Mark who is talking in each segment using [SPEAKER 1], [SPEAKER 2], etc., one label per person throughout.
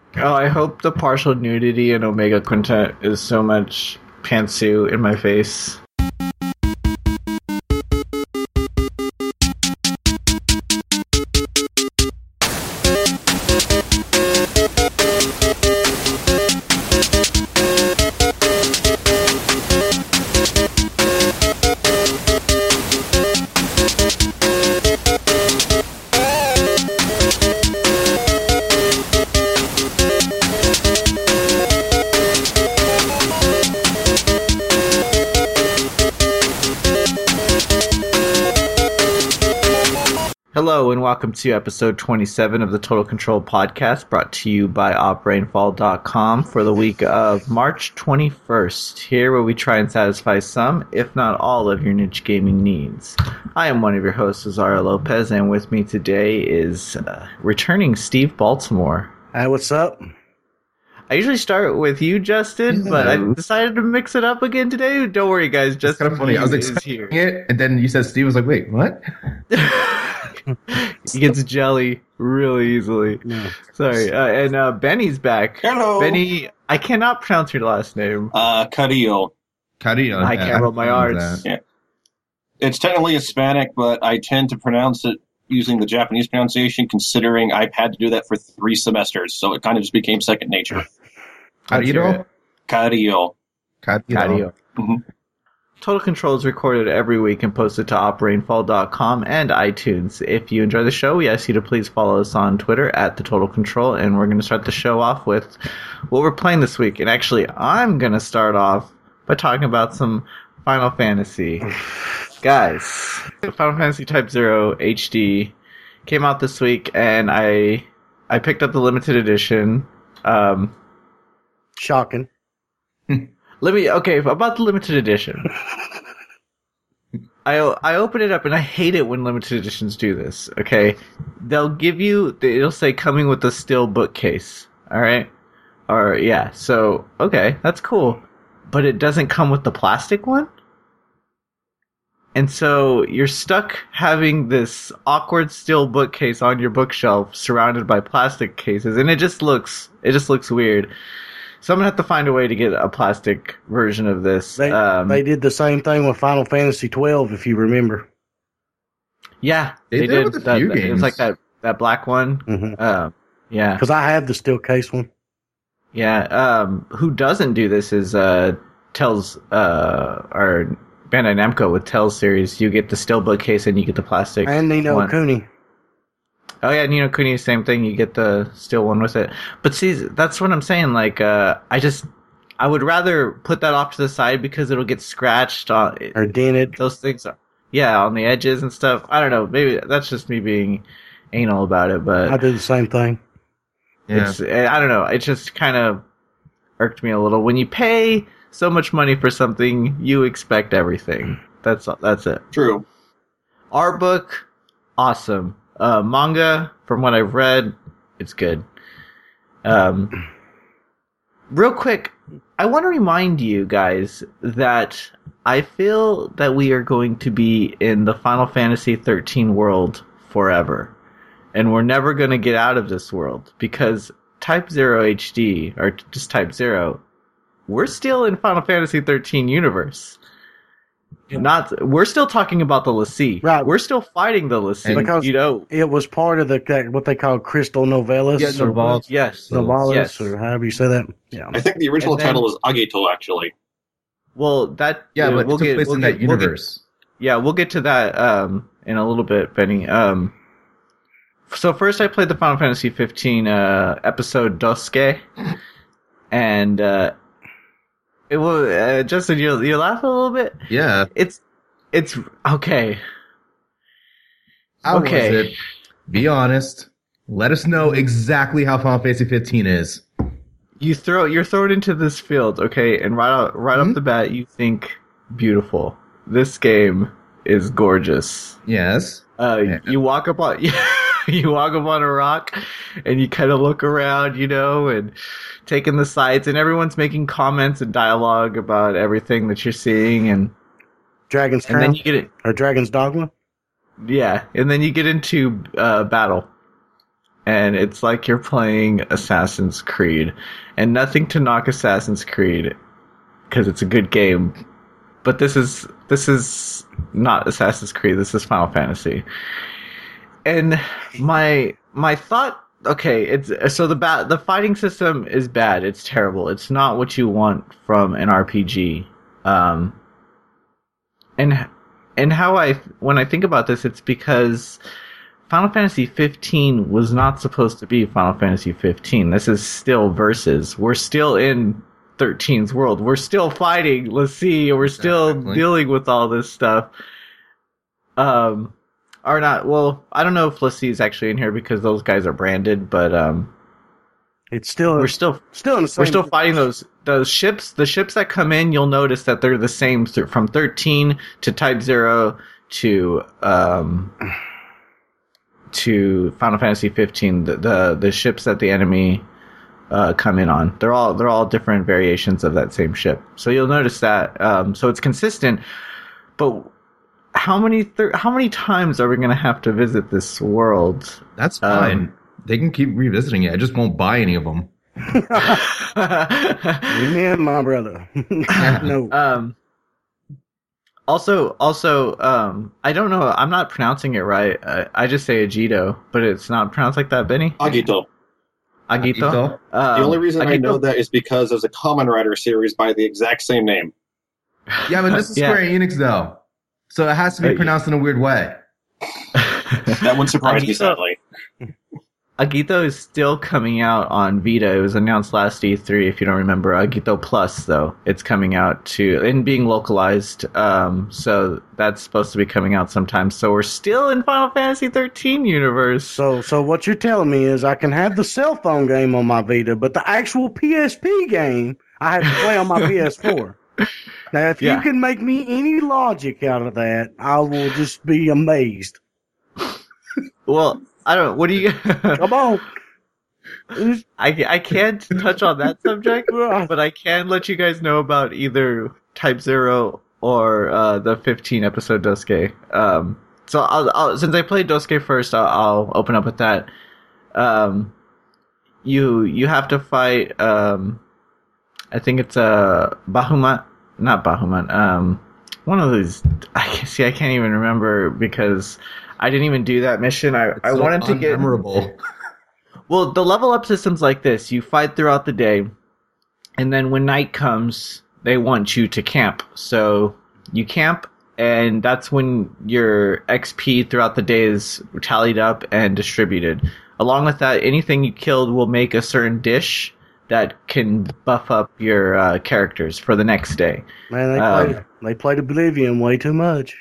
[SPEAKER 1] Oh, I hope the partial nudity in Omega Quintet is so much pantsuit in my face. Hello and welcome to episode 27 of the Total Control podcast, brought to you by OpRainfall.com for the week of March 21st, here where we try and satisfy some, if not all, of your niche gaming needs. I am one of your hosts, Azara Lopez, and with me today is returning Steve Baltimore.
[SPEAKER 2] Hey, what's up?
[SPEAKER 1] I usually start with you, Justin, but I decided to mix it up again today. Don't worry, guys. Justin,
[SPEAKER 3] it's kind of funny. I was expecting it, and then you said Steve. I was like, wait, what?
[SPEAKER 1] He gets jelly really easily.
[SPEAKER 2] No.
[SPEAKER 1] Sorry. And Benny's back.
[SPEAKER 4] Hello.
[SPEAKER 1] Benny, I cannot pronounce your last name.
[SPEAKER 4] Carrillo.
[SPEAKER 3] Carrillo.
[SPEAKER 1] I can't roll my R's.
[SPEAKER 4] Yeah. It's technically Hispanic, but I tend to pronounce it using the Japanese pronunciation, considering I've had to do that for 3 semesters, so it kind of just became second nature.
[SPEAKER 3] Carrillo?
[SPEAKER 4] Carrillo.
[SPEAKER 1] Carrillo.
[SPEAKER 4] Mm-hmm.
[SPEAKER 1] Total Control is recorded every week and posted to OpRainfall.com and iTunes. If you enjoy the show, we ask you to please follow us on Twitter at The Total Control, and we're going to start the show off with what we're playing this week. And actually, I'm going to start off by talking about some Final Fantasy. Guys, Final Fantasy Type 0 HD came out this week, and I picked up the limited edition.
[SPEAKER 2] Shocking.
[SPEAKER 1] About the limited edition. I open it up and I hate it when limited editions do this, okay? It'll say coming with a steel bookcase, alright? So, okay, that's cool. But it doesn't come with the plastic one? And so you're stuck having this awkward steel bookcase on your bookshelf surrounded by plastic cases, and it just looks weird. So I'm going to have to find a way to get a plastic version of this.
[SPEAKER 2] They did the same thing with Final Fantasy 12, if you remember.
[SPEAKER 1] Yeah,
[SPEAKER 3] they did with a few games.
[SPEAKER 1] It was like that black one.
[SPEAKER 2] Mm-hmm.
[SPEAKER 1] Yeah.
[SPEAKER 2] Because I have the steel case one.
[SPEAKER 1] Yeah. Who doesn't do this is Tell's, or Bandai Namco with Tell's series. You get the steel bookcase and you get the plastic
[SPEAKER 2] And Ni no Kuni.
[SPEAKER 1] Oh yeah, Ni no Kuni, same thing. You get the steel one with it. But see, that's what I'm saying. Like, I would rather put that off to the side because it'll get scratched or
[SPEAKER 2] dented.
[SPEAKER 1] Those things are, on the edges and stuff. I don't know. Maybe that's just me being anal about it, but
[SPEAKER 2] I do the same thing.
[SPEAKER 1] Yeah. I don't know. It just kind of irked me a little. When you pay so much money for something, you expect everything. That's it.
[SPEAKER 4] True.
[SPEAKER 1] Art book, awesome. Manga, from what I've read, it's good. Real quick, I want to remind you guys that I feel that we are going to be in the Final Fantasy 13 world forever. And we're never going to get out of this world, because Type 0 HD, or just Type 0, we're still in Final Fantasy 13 universe. We're still talking about the l'Cie.
[SPEAKER 2] Right.
[SPEAKER 1] We're still fighting the l'Cie.
[SPEAKER 2] Because it was part of what they call Crystal Novellas.
[SPEAKER 3] Yeah, Novalis.
[SPEAKER 1] Yes.
[SPEAKER 2] Novalis,
[SPEAKER 1] yes.
[SPEAKER 2] or however you say that. Yeah.
[SPEAKER 4] I think the original title was Ageto, actually.
[SPEAKER 1] Well, that...
[SPEAKER 3] Yeah, but it took place in that universe.
[SPEAKER 1] We'll get to that in a little bit, Benny. So first I played the Final Fantasy 15 episode Dosuke, and... It was Justin. You laugh a little bit.
[SPEAKER 3] Yeah,
[SPEAKER 1] it's okay.
[SPEAKER 3] How was it? Be honest. Let us know exactly how Final Fantasy 15 is.
[SPEAKER 1] You're thrown into this field, okay, and right off the bat, you think beautiful. This game is gorgeous.
[SPEAKER 3] Yes.
[SPEAKER 1] You walk up on a rock, and you kind of look around, and taking the sights, and everyone's making comments and dialogue about everything that you're seeing, and
[SPEAKER 2] Dragon's Crown,
[SPEAKER 1] then you get it,
[SPEAKER 2] or Dragon's Dogma.
[SPEAKER 1] Yeah, and then you get into battle, and it's like you're playing Assassin's Creed. And nothing to knock Assassin's Creed, because it's a good game. But this is not Assassin's Creed. This is Final Fantasy. And my thought, okay, it's so the fighting system is bad. It's terrible. It's not what you want from an RPG. And how when I think about this, it's because Final Fantasy 15 was not supposed to be Final Fantasy 15. This is still Versus. We're still in 13's world. We're still fighting Lassie. We're still dealing with all this stuff. Or not. Well, I don't know if Lassie is actually in here because those guys are branded, but
[SPEAKER 2] it's still
[SPEAKER 1] we're still
[SPEAKER 2] in the same.
[SPEAKER 1] We're still fighting those ships. The ships that come in, you'll notice that they're the same from 13 to Type 0 to Final Fantasy 15. The ships that the enemy come in on, they're all different variations of that same ship. So you'll notice that. So it's consistent. But how many times are we going to have to visit this world?
[SPEAKER 3] That's fine. They can keep revisiting it. I just won't buy any of them.
[SPEAKER 2] Amen, my brother. No.
[SPEAKER 1] Also, I don't know. I'm not pronouncing it right. I just say Agito, but it's not pronounced like that, Benny.
[SPEAKER 4] Agito.
[SPEAKER 1] The
[SPEAKER 4] only reason I know that is because there's a Kamen Rider series by the exact same name.
[SPEAKER 3] Yeah, but this is Square Enix, though. So it has to be pronounced in a weird way.
[SPEAKER 4] That wouldn't surprise me, sadly.
[SPEAKER 1] Agito is still coming out on Vita. It was announced last E3, if you don't remember. Agito Plus, though, it's coming out too, and being localized. So that's supposed to be coming out sometime. So we're still in Final Fantasy 13 universe.
[SPEAKER 2] So what you're telling me is I can have the cell phone game on my Vita, but the actual PSP game I have to play on my PS4. Now, if you can make me any logic out of that, I will just be amazed.
[SPEAKER 1] Well, I don't. What do you?
[SPEAKER 2] Come on.
[SPEAKER 1] I can't touch on that subject, but I can let you guys know about either Type 0 or the 15 episode Dosuke. So I'll since I played Dosuke first, I'll open up with that. You have to fight. I think it's Bahamut. Not Bahamut. One of these. I can't even remember because I didn't even do that mission. I wanted to get
[SPEAKER 3] memorable.
[SPEAKER 1] Well, the level up system's like this: you fight throughout the day, and then when night comes, they want you to camp. So you camp, and that's when your XP throughout the day is tallied up and distributed. Along with that, anything you killed will make a certain dish that can buff up your characters for the next day.
[SPEAKER 2] Man, they played Oblivion way too much.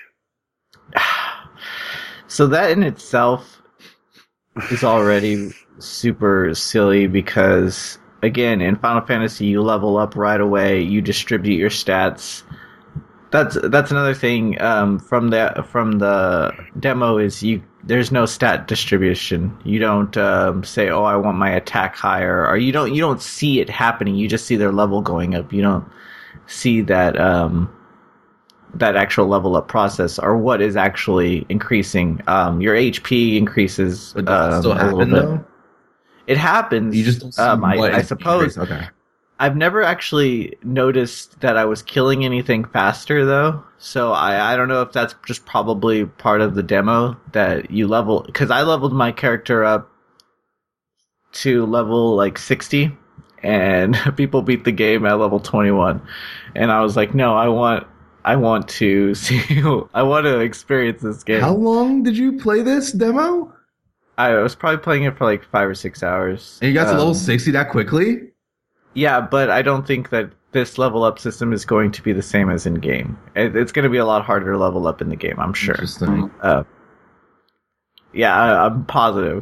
[SPEAKER 1] So that in itself is already super silly because, again, in Final Fantasy, you level up right away. You distribute your stats. That's another thing from the demo is there's no stat distribution. You don't say, "Oh, I want my attack higher," or you don't see it happening. You just see their level going up. You don't see that that actual level up process or what is actually increasing. Your HP increases
[SPEAKER 3] But does it still
[SPEAKER 1] a little
[SPEAKER 3] happen,
[SPEAKER 1] bit.
[SPEAKER 3] though?
[SPEAKER 1] It happens.
[SPEAKER 3] You just don't see
[SPEAKER 1] I suppose.
[SPEAKER 3] Okay.
[SPEAKER 1] I've never actually noticed that I was killing anything faster, though. So I don't know if that's just probably part of the demo that you level. Because I leveled my character up to level like 60, and people beat the game at level 21. And I was like, no, I want to see. I want to experience this game.
[SPEAKER 3] How long did you play this demo?
[SPEAKER 1] I was probably playing it for like 5 or 6 hours.
[SPEAKER 3] And you got to level 60 that quickly?
[SPEAKER 1] Yeah, but I don't think that this level up system is going to be the same as in game. It's going to be a lot harder to level up in the game, I'm sure.
[SPEAKER 3] Interesting.
[SPEAKER 1] Yeah, I'm positive.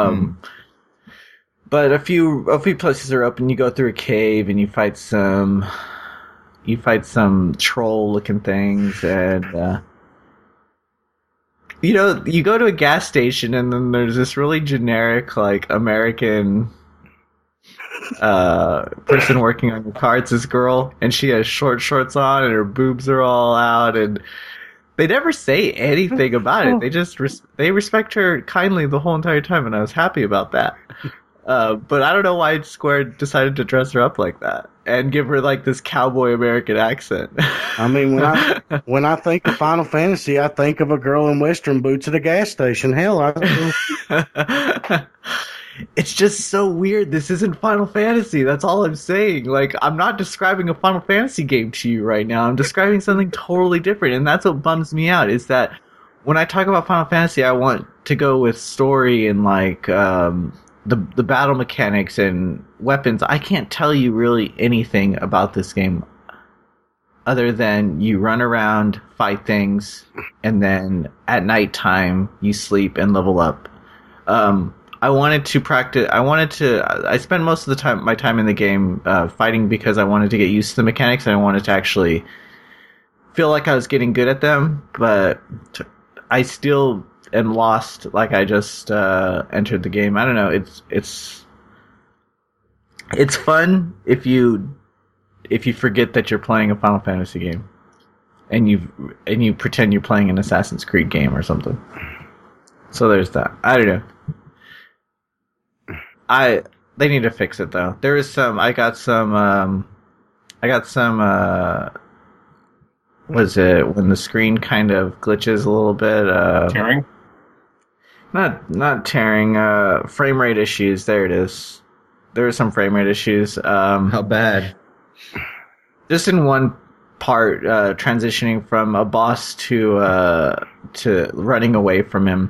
[SPEAKER 1] But a few places are open. You go through a cave and you fight some troll looking things, and you go to a gas station and then there's this really generic like American person working on the car. It's this girl, and she has short shorts on, and her boobs are all out, and They never say anything about it. They just they respect her kindly the whole entire time, and I was happy about that. But I don't know why Square decided to dress her up like that and give her like this cowboy American accent.
[SPEAKER 2] I mean, when I think of Final Fantasy, I think of a girl in Western boots at a gas station. Hell,
[SPEAKER 1] it's just so weird. This isn't Final Fantasy. That's all I'm saying. Like, I'm not describing a Final Fantasy game to you right now. I'm describing something totally different. And that's what bums me out, is that when I talk about Final Fantasy, I want to go with story and, like, the battle mechanics and weapons. I can't tell you really anything about this game other than you run around, fight things, and then at nighttime, you sleep and level up. I wanted to practice. I spent most of my time in the game fighting because I wanted to get used to the mechanics and I wanted to actually feel like I was getting good at them. But I still am lost. Like I just entered the game. I don't know. It's fun if you forget that you're playing a Final Fantasy game and you pretend you're playing an Assassin's Creed game or something. So there's that. I don't know. They need to fix it though. There is some. I got some. Was it when the screen kind of glitches a little bit?
[SPEAKER 4] Tearing?
[SPEAKER 1] Not tearing. Frame rate issues. There it is. There were some frame rate issues.
[SPEAKER 3] How bad?
[SPEAKER 1] Just in one part, transitioning from a boss to running away from him.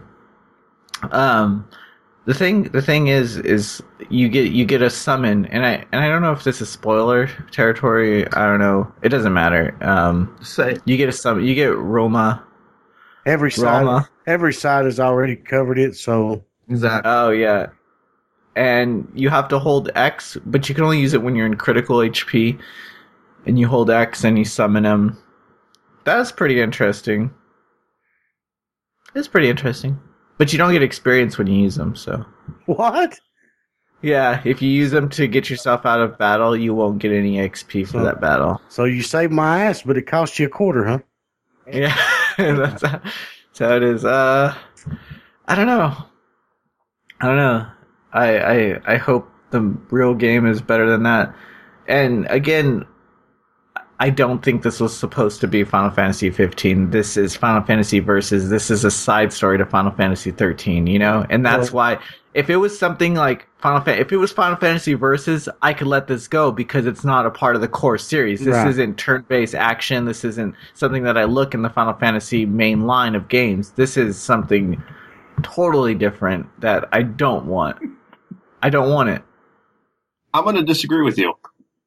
[SPEAKER 1] The thing is you get a summon, and I don't know if this is spoiler territory. I don't know. It doesn't matter. You get a summon. You get Roma.
[SPEAKER 2] Every side has already covered it. So
[SPEAKER 3] Exactly.
[SPEAKER 1] Oh yeah, and you have to hold X, but you can only use it when you're in critical HP. And you hold X and you summon him. That's pretty interesting. It's pretty interesting. But you don't get experience when you use them, so.
[SPEAKER 2] What?
[SPEAKER 1] Yeah, if you use them to get yourself out of battle, you won't get any XP for that battle.
[SPEAKER 2] So you saved my ass, but it cost you $0.25, huh?
[SPEAKER 1] Yeah, that's how it is. I don't know. I hope the real game is better than that. And again, I don't think this was supposed to be Final Fantasy 15. This is Final Fantasy Versus. This is a side story to Final Fantasy 13, you know? And that's why, if it was something like if it was Final Fantasy Versus, I could let this go because it's not a part of the core series. This isn't turn-based action. This isn't something that I look in the Final Fantasy main line of games. This is something totally different that I don't want. I don't want it.
[SPEAKER 4] I'm going to disagree with you.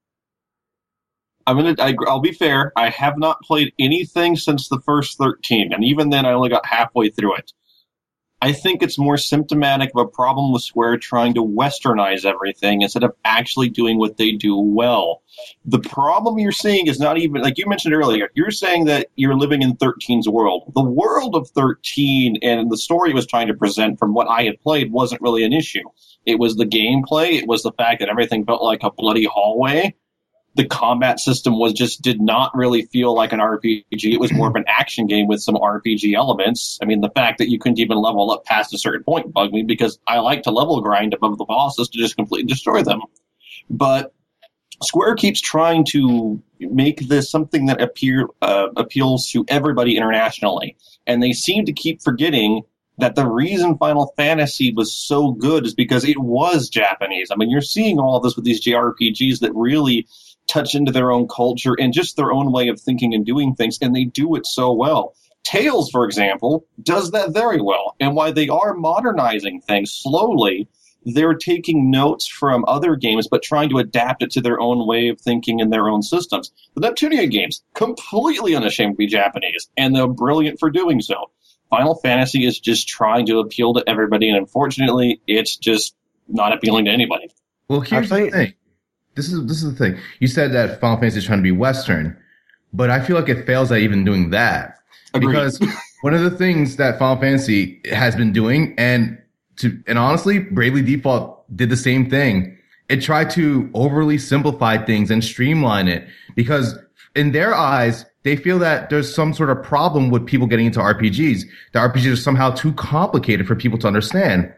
[SPEAKER 4] I'll be fair. I have not played anything since the first 13, and even then I only got halfway through it. I think it's more symptomatic of a problem with Square trying to westernize everything instead of actually doing what they do well. The problem you're seeing is not even, like you mentioned earlier, you're saying that you're living in 13's world. The world of 13 and the story it was trying to present from what I had played wasn't really an issue. It was the gameplay. It was the fact that everything felt like a bloody hallway. The combat system did not really feel like an RPG. It was more of an action game with some RPG elements. I mean, the fact that you couldn't even level up past a certain point bugged me because I like to level grind above the bosses to just completely destroy them. But Square keeps trying to make this something that appeals to everybody internationally. And they seem to keep forgetting that the reason Final Fantasy was so good is because it was Japanese. I mean, you're seeing all of this with these JRPGs that really touch into their own culture and just their own way of thinking and doing things, and they do it so well. Tales, for example, does that very well. And while they are modernizing things slowly, they're taking notes from other games but trying to adapt it to their own way of thinking and their own systems. The Neptunia games, completely unashamed to be Japanese, and they're brilliant for doing so. Final Fantasy is just trying to appeal to everybody, and unfortunately, it's just not appealing to anybody.
[SPEAKER 3] Well, here's the thing. This is the thing. You said that Final Fantasy is trying to be Western, but I feel like it fails at even doing that.
[SPEAKER 4] Agreed.
[SPEAKER 3] Because one of the things that Final Fantasy has been doing, and honestly, Bravely Default did the same thing. It tried to overly simplify things and streamline it. Because in their eyes, they feel that there's some sort of problem with people getting into RPGs. The RPGs are somehow too complicated for people to understand.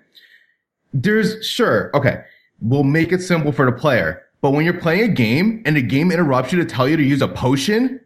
[SPEAKER 3] We'll make it simple for the player. But when you're playing a game and the game interrupts you to tell you to use a potion,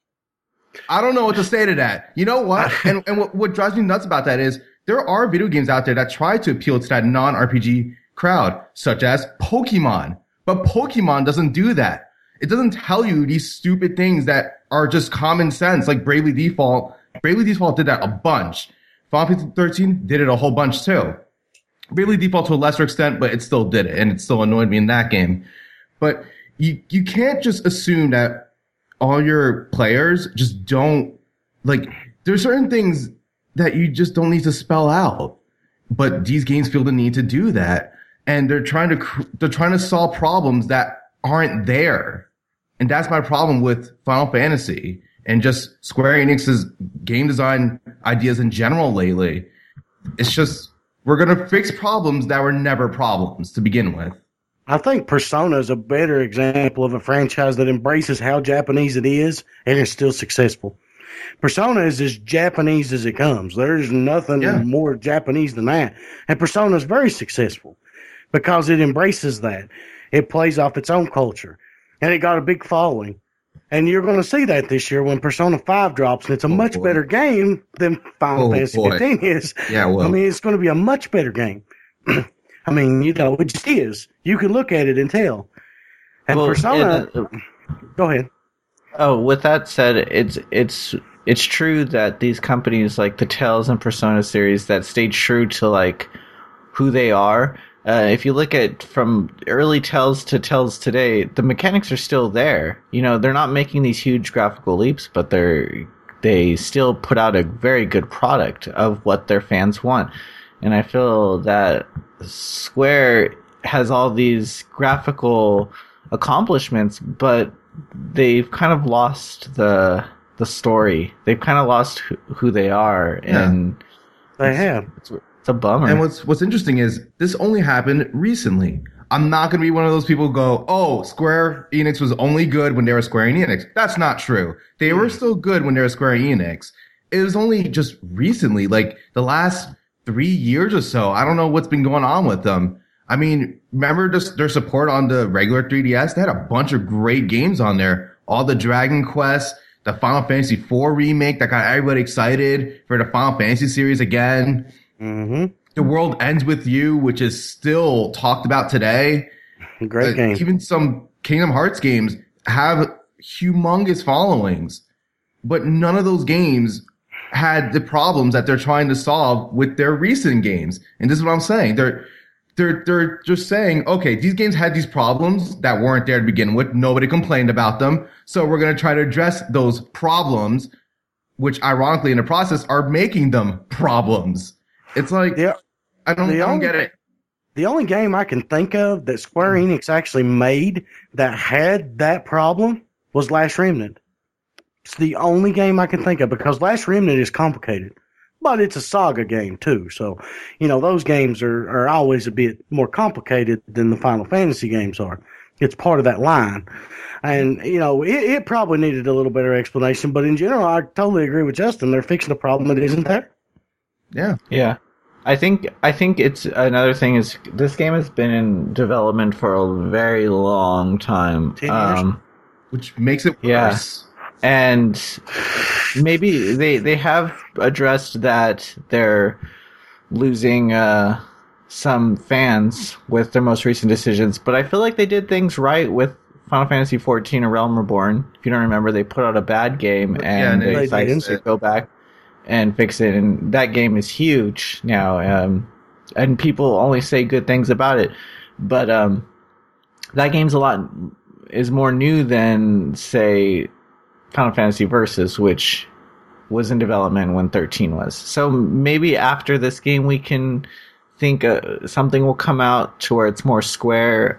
[SPEAKER 3] I don't know what to say to that. You know what? And what drives me nuts about that is there are video games out there that try to appeal to that non-RPG crowd, such as Pokemon. But Pokemon doesn't do that. It doesn't tell you these stupid things that are just common sense, like Bravely Default. Bravely Default did that a bunch. Final Fantasy 13 did it a whole bunch too. Bravely Default to a lesser extent, but it still did it, and it still annoyed me in that game. But you can't just assume that all your players just don't, like, there's certain things that you just don't need to spell out. But these games feel the need to do that. And they're trying to solve problems that aren't there. And that's my problem with Final Fantasy and just Square Enix's game design ideas in general lately. It's just, we're going to fix problems that were never problems to begin with.
[SPEAKER 2] I think Persona is a better example of a franchise that embraces how Japanese it is and is still successful. Persona is as Japanese as it comes. There's nothing more Japanese than that. And Persona is very successful because it embraces that. It plays off its own culture. And it got a big following. And you're going to see that this year when Persona 5 drops, and it's a much better game than Final Fantasy 15 is.
[SPEAKER 3] Yeah, well.
[SPEAKER 2] I mean, it's going to be a much better game. I mean, you know, it just is. You can look at it and tell. And Persona... go ahead.
[SPEAKER 1] Oh, with that said, it's true that these companies like the Tales and Persona series that stayed true to like who they are. If you look at from early Tales to Tales today, the mechanics are still there. You know, they're not making these huge graphical leaps, but they still put out a very good product of what their fans want. And I feel that Square has all these graphical accomplishments, but they've kind of lost the story. They've kind of lost who they are, and
[SPEAKER 2] they have.
[SPEAKER 1] It's a bummer.
[SPEAKER 3] And what's interesting is this only happened recently. I'm not going to be one of those people who go, oh, Square Enix was only good when they were Square Enix. That's not true. They were still good when they were Square Enix. It was only just recently, like the last 3 years or so. I don't know what's been going on with them. I mean, remember their support on the regular 3DS? They had a bunch of great games on there. All the Dragon Quest, the Final Fantasy IV remake that got everybody excited for the Final Fantasy series again.
[SPEAKER 2] Mm-hmm.
[SPEAKER 3] The World Ends With You, which is still talked about today.
[SPEAKER 2] Great game.
[SPEAKER 3] Even some Kingdom Hearts games have humongous followings, but none of those games had the problems that they're trying to solve with their recent games. And this is what I'm saying. They're just saying, okay, these games had these problems that weren't there to begin with. Nobody complained about them. So we're going to try to address those problems, which ironically in the process are making them problems. It's like, I don't get it.
[SPEAKER 2] The only game I can think of that Square Enix actually made that had that problem was Last Remnant. It's the only game I can think of because Last Remnant is complicated. But it's a saga game too, so you know those games are always a bit more complicated than the Final Fantasy games are. It's part of that line, and you know it probably needed a little better explanation. But in general, I totally agree with Justin. They're fixing a problem that isn't there.
[SPEAKER 1] Yeah. I think it's another thing is this game has been in development for a very long time,
[SPEAKER 2] 10 years.
[SPEAKER 3] Which makes it worse.
[SPEAKER 1] And maybe they have addressed that they're losing some fans with their most recent decisions, but I feel like they did things right with Final Fantasy XIV: A Realm Reborn. If you don't remember, they put out a bad game and they decided to go back and fix it, and that game is huge now, and people only say good things about it, but that game's is more new than, say, Final Fantasy Versus, which was in development when 13 was. So maybe after this game we can think something will come out to where it's more Square.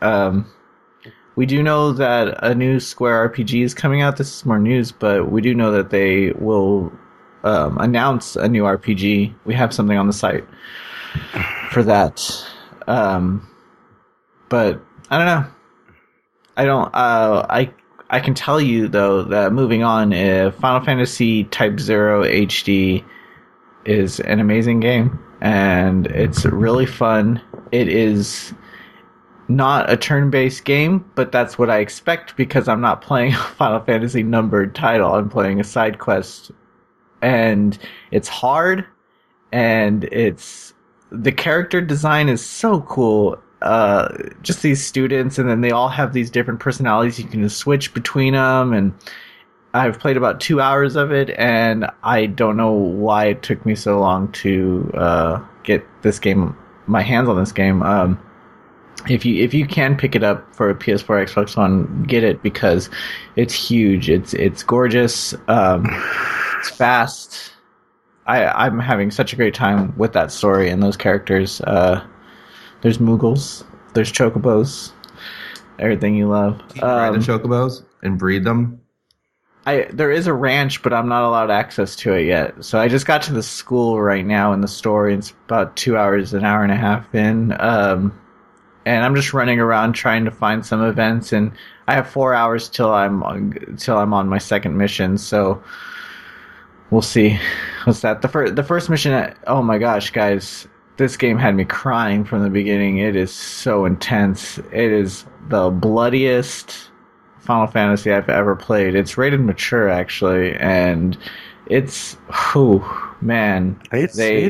[SPEAKER 1] We do know that a new Square RPG is coming out. This is more news, but we do know that they will announce a new RPG. We have something on the site for that. But I don't know. I can tell you though that moving on, Final Fantasy Type 0 HD is an amazing game, and it's really fun. It is not a turn-based game, but that's what I expect because I'm not playing a Final Fantasy numbered title. I'm playing a side quest, and it's hard, and the character design is so cool. Just these students, and then they all have these different personalities. You can just switch between them, and I've played about 2 hours of it, and I don't know why it took me so long to get my hands on this game. If you can pick it up for a PS4, Xbox One, get it because it's huge. It's gorgeous. It's fast. I'm having such a great time with that story and those characters. There's Moogles. There's Chocobos. Everything you love.
[SPEAKER 3] Ride the Chocobos and breed them.
[SPEAKER 1] There is a ranch, but I'm not allowed access to it yet. So I just got to the school right now in the story. It's about 2 hours, an hour and a half in. And I'm just running around trying to find some events, and I have 4 hours till I'm on my second mission. So we'll see. What's that? The first mission? Oh my gosh, guys! This game had me crying from the beginning. It is so intense. It is the bloodiest Final Fantasy I've ever played. It's rated mature actually, and it's man.
[SPEAKER 2] I played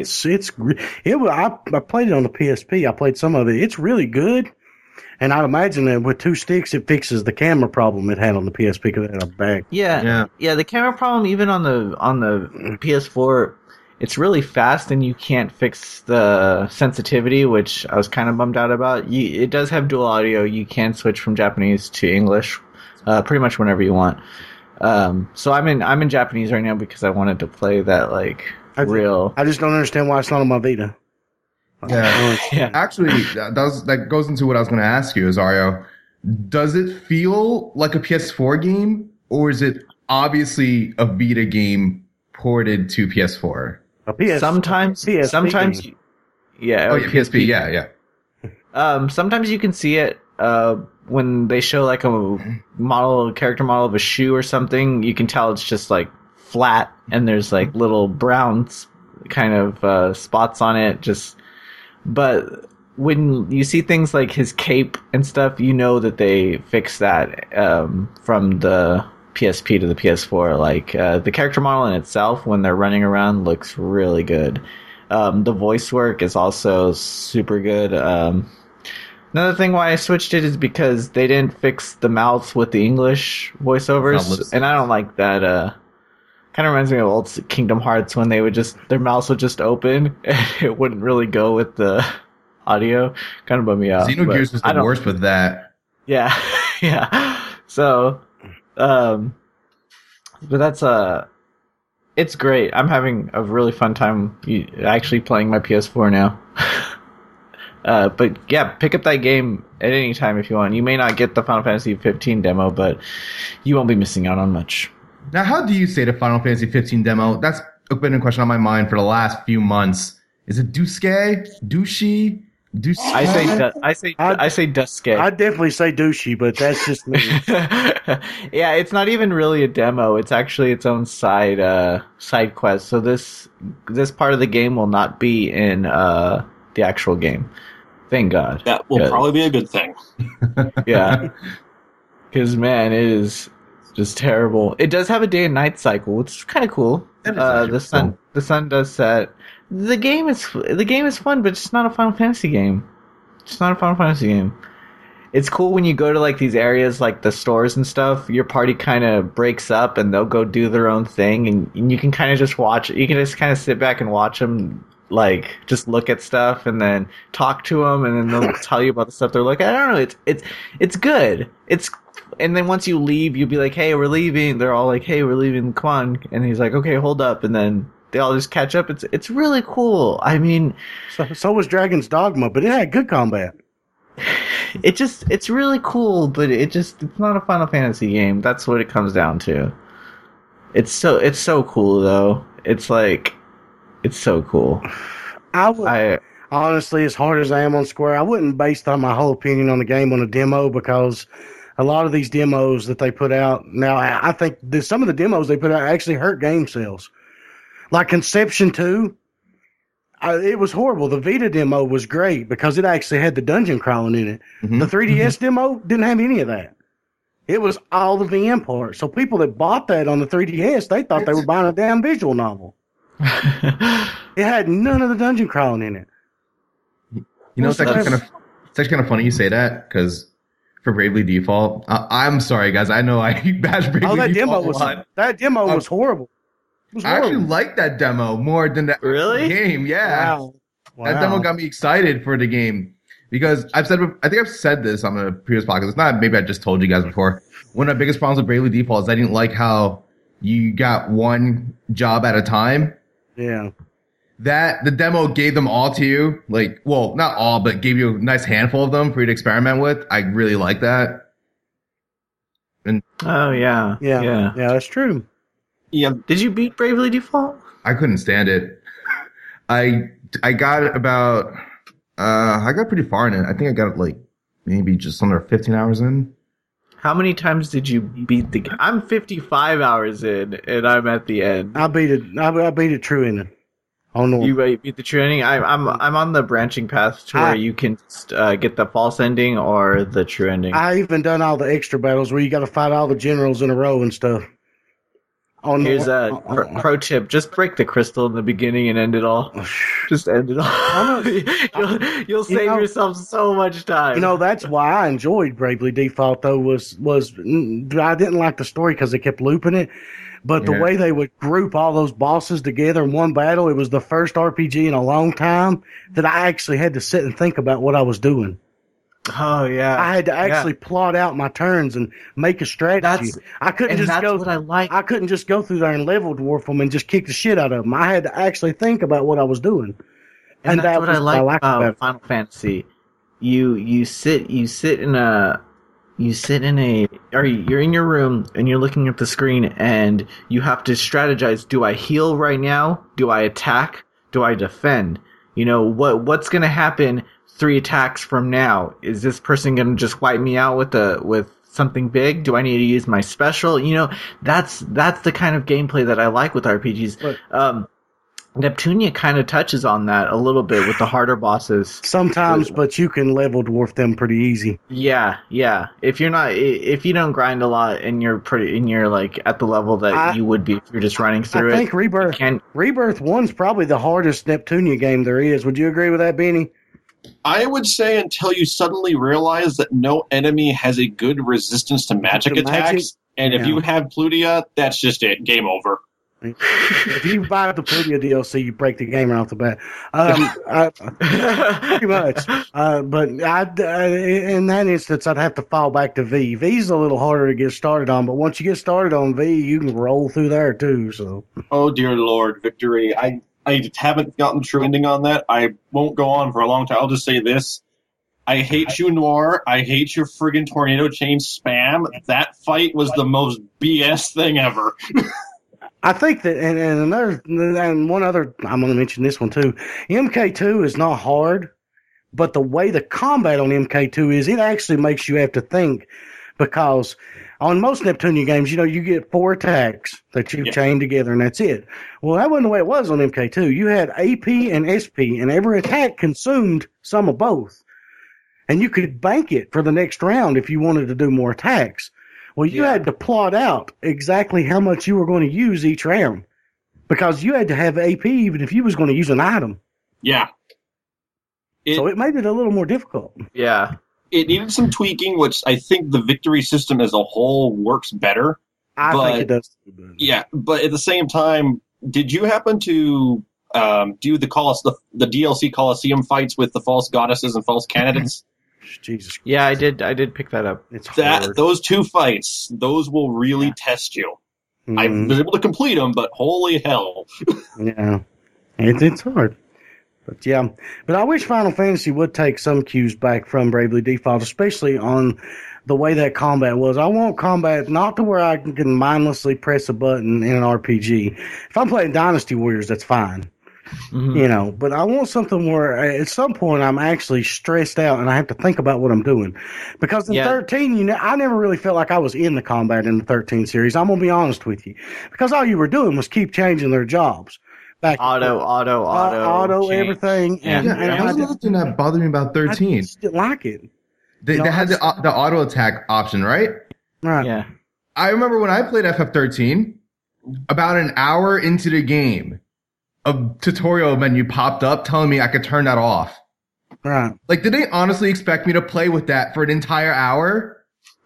[SPEAKER 2] it on the PSP. I played some of it. It's really good, and I'd imagine that with 2 sticks, it fixes the camera problem it had on the PSP because it had a back.
[SPEAKER 1] Yeah. The camera problem, even on the PS4, it's really fast, and you can't fix the sensitivity, which I was kind of bummed out about. It does have dual audio. You can switch from Japanese to English, pretty much whenever you want. So I'm in Japanese right now because I wanted to play that real.
[SPEAKER 2] I just don't understand why it's not on my Vita.
[SPEAKER 3] Yeah. Actually, that goes into what I was going to ask you, Azario. Does it feel like a PS4 game, or is it obviously a Vita game ported to PS4?
[SPEAKER 1] Sometimes.
[SPEAKER 2] Game.
[SPEAKER 1] Yeah.
[SPEAKER 3] Oh, yeah, PSP. Yeah.
[SPEAKER 1] Sometimes you can see it when they show like a character model of a shoe or something. You can tell it's just like flat, and there's like little brown kind of spots on it. But when you see things like his cape and stuff, you know that they fixed that from the PSP to the PS4. Like the character model in itself, when they're running around, looks really good. The voice work is also super good. Another thing why I switched it is because they didn't fix the mouths with the English voiceovers, and I don't like that. Kind of reminds me of old Kingdom Hearts when their mouths would just open and it wouldn't really go with the audio. Kind of bummed me out.
[SPEAKER 3] Xenogears was the worst with that.
[SPEAKER 1] Yeah, yeah. So, but that's it's great. I'm having a really fun time actually playing my PS4 now. But yeah, pick up that game at any time if you want. You may not get the Final Fantasy 15 demo, but you won't be missing out on much.
[SPEAKER 3] Now, how do you say the Final Fantasy 15 demo? That's been a question on my mind for the last few months. Is it Duske? Dushi?
[SPEAKER 1] I say Duske.
[SPEAKER 2] I definitely say douchey, but that's just me.
[SPEAKER 1] Yeah, it's not even really a demo. It's actually its own side quest. So this part of the game will not be in the actual game. Thank God.
[SPEAKER 4] That will probably be a good thing.
[SPEAKER 1] Yeah. Because, man, it is just terrible. It does have a day and night cycle, which is kind of cool. The sun does set. The game is fun, but it's not a Final Fantasy game. It's not a Final Fantasy game. It's cool when you go to like these areas, like the stores and stuff. Your party kind of breaks up, and they'll go do their own thing, and you can kind of just watch. You can just kind of sit back and watch them. Like, just look at stuff and then talk to them, and then they'll tell you about the stuff they're looking at. I don't know. It's good. And then once you leave, you'll be like, hey, we're leaving. They're all like, hey, we're leaving. Come on. And he's like, okay, hold up. And then they all just catch up. It's really cool. I mean,
[SPEAKER 2] so was Dragon's Dogma, but it had good combat.
[SPEAKER 1] It's really cool, but it's not a Final Fantasy game. That's what it comes down to. It's so cool though. It's so cool.
[SPEAKER 2] Honestly, as hard as I am on Square, I wouldn't base my whole opinion on the game on a demo because a lot of these demos that they put out now, I think some of the demos they put out actually hurt game sales. Like Conception 2, it was horrible. The Vita demo was great because it actually had the dungeon crawling in it.
[SPEAKER 3] Mm-hmm.
[SPEAKER 2] The 3DS demo didn't have any of that. It was all the VM parts. So people that bought that on the 3DS, they thought they were buying a damn visual novel. It had none of the dungeon crawling in it.
[SPEAKER 3] You know, it's actually kind of funny you say that because for Bravely Default, I'm sorry guys, I know I bash Bravely Default
[SPEAKER 2] that demo was horrible.
[SPEAKER 3] I actually like that demo more than the game. Yeah, wow. That demo got me excited for the game because I think I've said this on a previous podcast. It's not, maybe I just told you guys before. One of my biggest problems with Bravely Default is I didn't like how you got one job at a time.
[SPEAKER 2] Yeah.
[SPEAKER 3] That the demo gave them all to you, like, well, not all, but gave you a nice handful of them for you to experiment with. I really like that. And
[SPEAKER 1] yeah,
[SPEAKER 2] that's true.
[SPEAKER 4] Yeah,
[SPEAKER 1] did you beat Bravely Default?
[SPEAKER 3] I couldn't stand it. I got about I got pretty far in it. I think I got like maybe just under 15 hours in.
[SPEAKER 1] How many times did you beat the game? I'm 55 hours in, and I'm at the end.
[SPEAKER 2] I beat it. I beat it true ending. Oh no!
[SPEAKER 1] You beat the true ending. I'm on the branching path to where you can just, get the false ending or the true ending.
[SPEAKER 2] I even done all the extra battles where you got to fight all the generals in a row and stuff.
[SPEAKER 1] Here's a pro tip: just break the crystal in the beginning and end it all. Just end it all. You'll save yourself so much time.
[SPEAKER 2] You know, that's why I enjoyed Bravely Default though. Was I didn't like the story because they kept looping it. But the way they would group all those bosses together in one battle, it was the first RPG in a long time that I actually had to sit and think about what I was doing.
[SPEAKER 1] Oh, yeah.
[SPEAKER 2] I had to actually plot out my turns and make a strategy. I couldn't just go.
[SPEAKER 1] What I like.
[SPEAKER 2] I couldn't just go through there and level dwarf them and just kick the shit out of them. I had to actually think about what I was doing.
[SPEAKER 1] And that's what I like about Final Fantasy. You're in your room and you're looking at the screen and you have to strategize. Do I heal right now? Do I attack? Do I defend? You know, what's going to happen 3 attacks from now? Is this person going to just wipe me out with something big? Do I need to use my special? You know, that's the kind of gameplay that I like with RPGs. But, Neptunia kind of touches on that a little bit with the harder bosses.
[SPEAKER 2] Sometimes, but you can level dwarf them pretty easy.
[SPEAKER 1] Yeah. If you don't grind a lot and you're like at the level that you would be if you're just running through it.
[SPEAKER 2] I think Rebirth 1's probably the hardest Neptunia game there is. Would you agree with that, Benny?
[SPEAKER 4] I would say until you suddenly realize that no enemy has a good resistance to magic attacks, and if you have Plutia, that's just it. Game over.
[SPEAKER 2] If you buy the Plutia DLC, you break the game right off the bat. Pretty much. But in that instance, I'd have to fall back to V. V's a little harder to get started on, but once you get started on V, you can roll through there too. So.
[SPEAKER 4] Oh dear Lord, Victory! I haven't gotten true ending on that. I won't go on for a long time. I'll just say this. I hate you, Noir. I hate your friggin' tornado chain spam. That fight was the most BS thing ever.
[SPEAKER 2] I think that, and one other, I'm going to mention this one too. MK2 is not hard, but the way the combat on MK2 is, it actually makes you have to think, because on most Neptunia games, you know, you get 4 attacks that you chain together and that's it. Well, that wasn't the way it was on MK2. You had AP and SP, and every attack consumed some of both. And you could bank it for the next round if you wanted to do more attacks. Well, you had to plot out exactly how much you were going to use each round, because you had to have AP even if you was going to use an item.
[SPEAKER 4] Yeah.
[SPEAKER 2] So it made it a little more difficult.
[SPEAKER 1] Yeah.
[SPEAKER 4] It needed some tweaking, which I think the victory system as a whole works better.
[SPEAKER 2] I think it does.
[SPEAKER 4] Yeah, but at the same time, did you happen to do the DLC Colosseum fights with the false goddesses and false candidates?
[SPEAKER 2] Jesus.
[SPEAKER 1] Yeah, I did pick that up.
[SPEAKER 2] It's hard.
[SPEAKER 4] Those 2 fights, those will really test you. Mm-hmm. I was able to complete them, but holy hell.
[SPEAKER 2] Yeah. It's hard. But yeah. But I wish Final Fantasy would take some cues back from Bravely Default, especially on the way that combat was. I want combat not to where I can mindlessly press a button in an RPG. If I'm playing Dynasty Warriors, that's fine.
[SPEAKER 1] Mm-hmm.
[SPEAKER 2] But I want something where at some point I'm actually stressed out and I have to think about what I'm doing. Because in 13, I never really felt like I was in the combat in the 13 series. I'm going to be honest with you. Because all you were doing was keep changing their jobs.
[SPEAKER 1] Auto,
[SPEAKER 2] everything.
[SPEAKER 1] And
[SPEAKER 3] that was another thing that bothered me about 13.
[SPEAKER 2] I just didn't like it.
[SPEAKER 3] They had the auto attack option, right?
[SPEAKER 2] Right.
[SPEAKER 1] Yeah.
[SPEAKER 3] I remember when I played FF13, about an hour into the game, a tutorial menu popped up telling me I could turn that off.
[SPEAKER 2] Right.
[SPEAKER 3] Like, did they honestly expect me to play with that for an entire hour?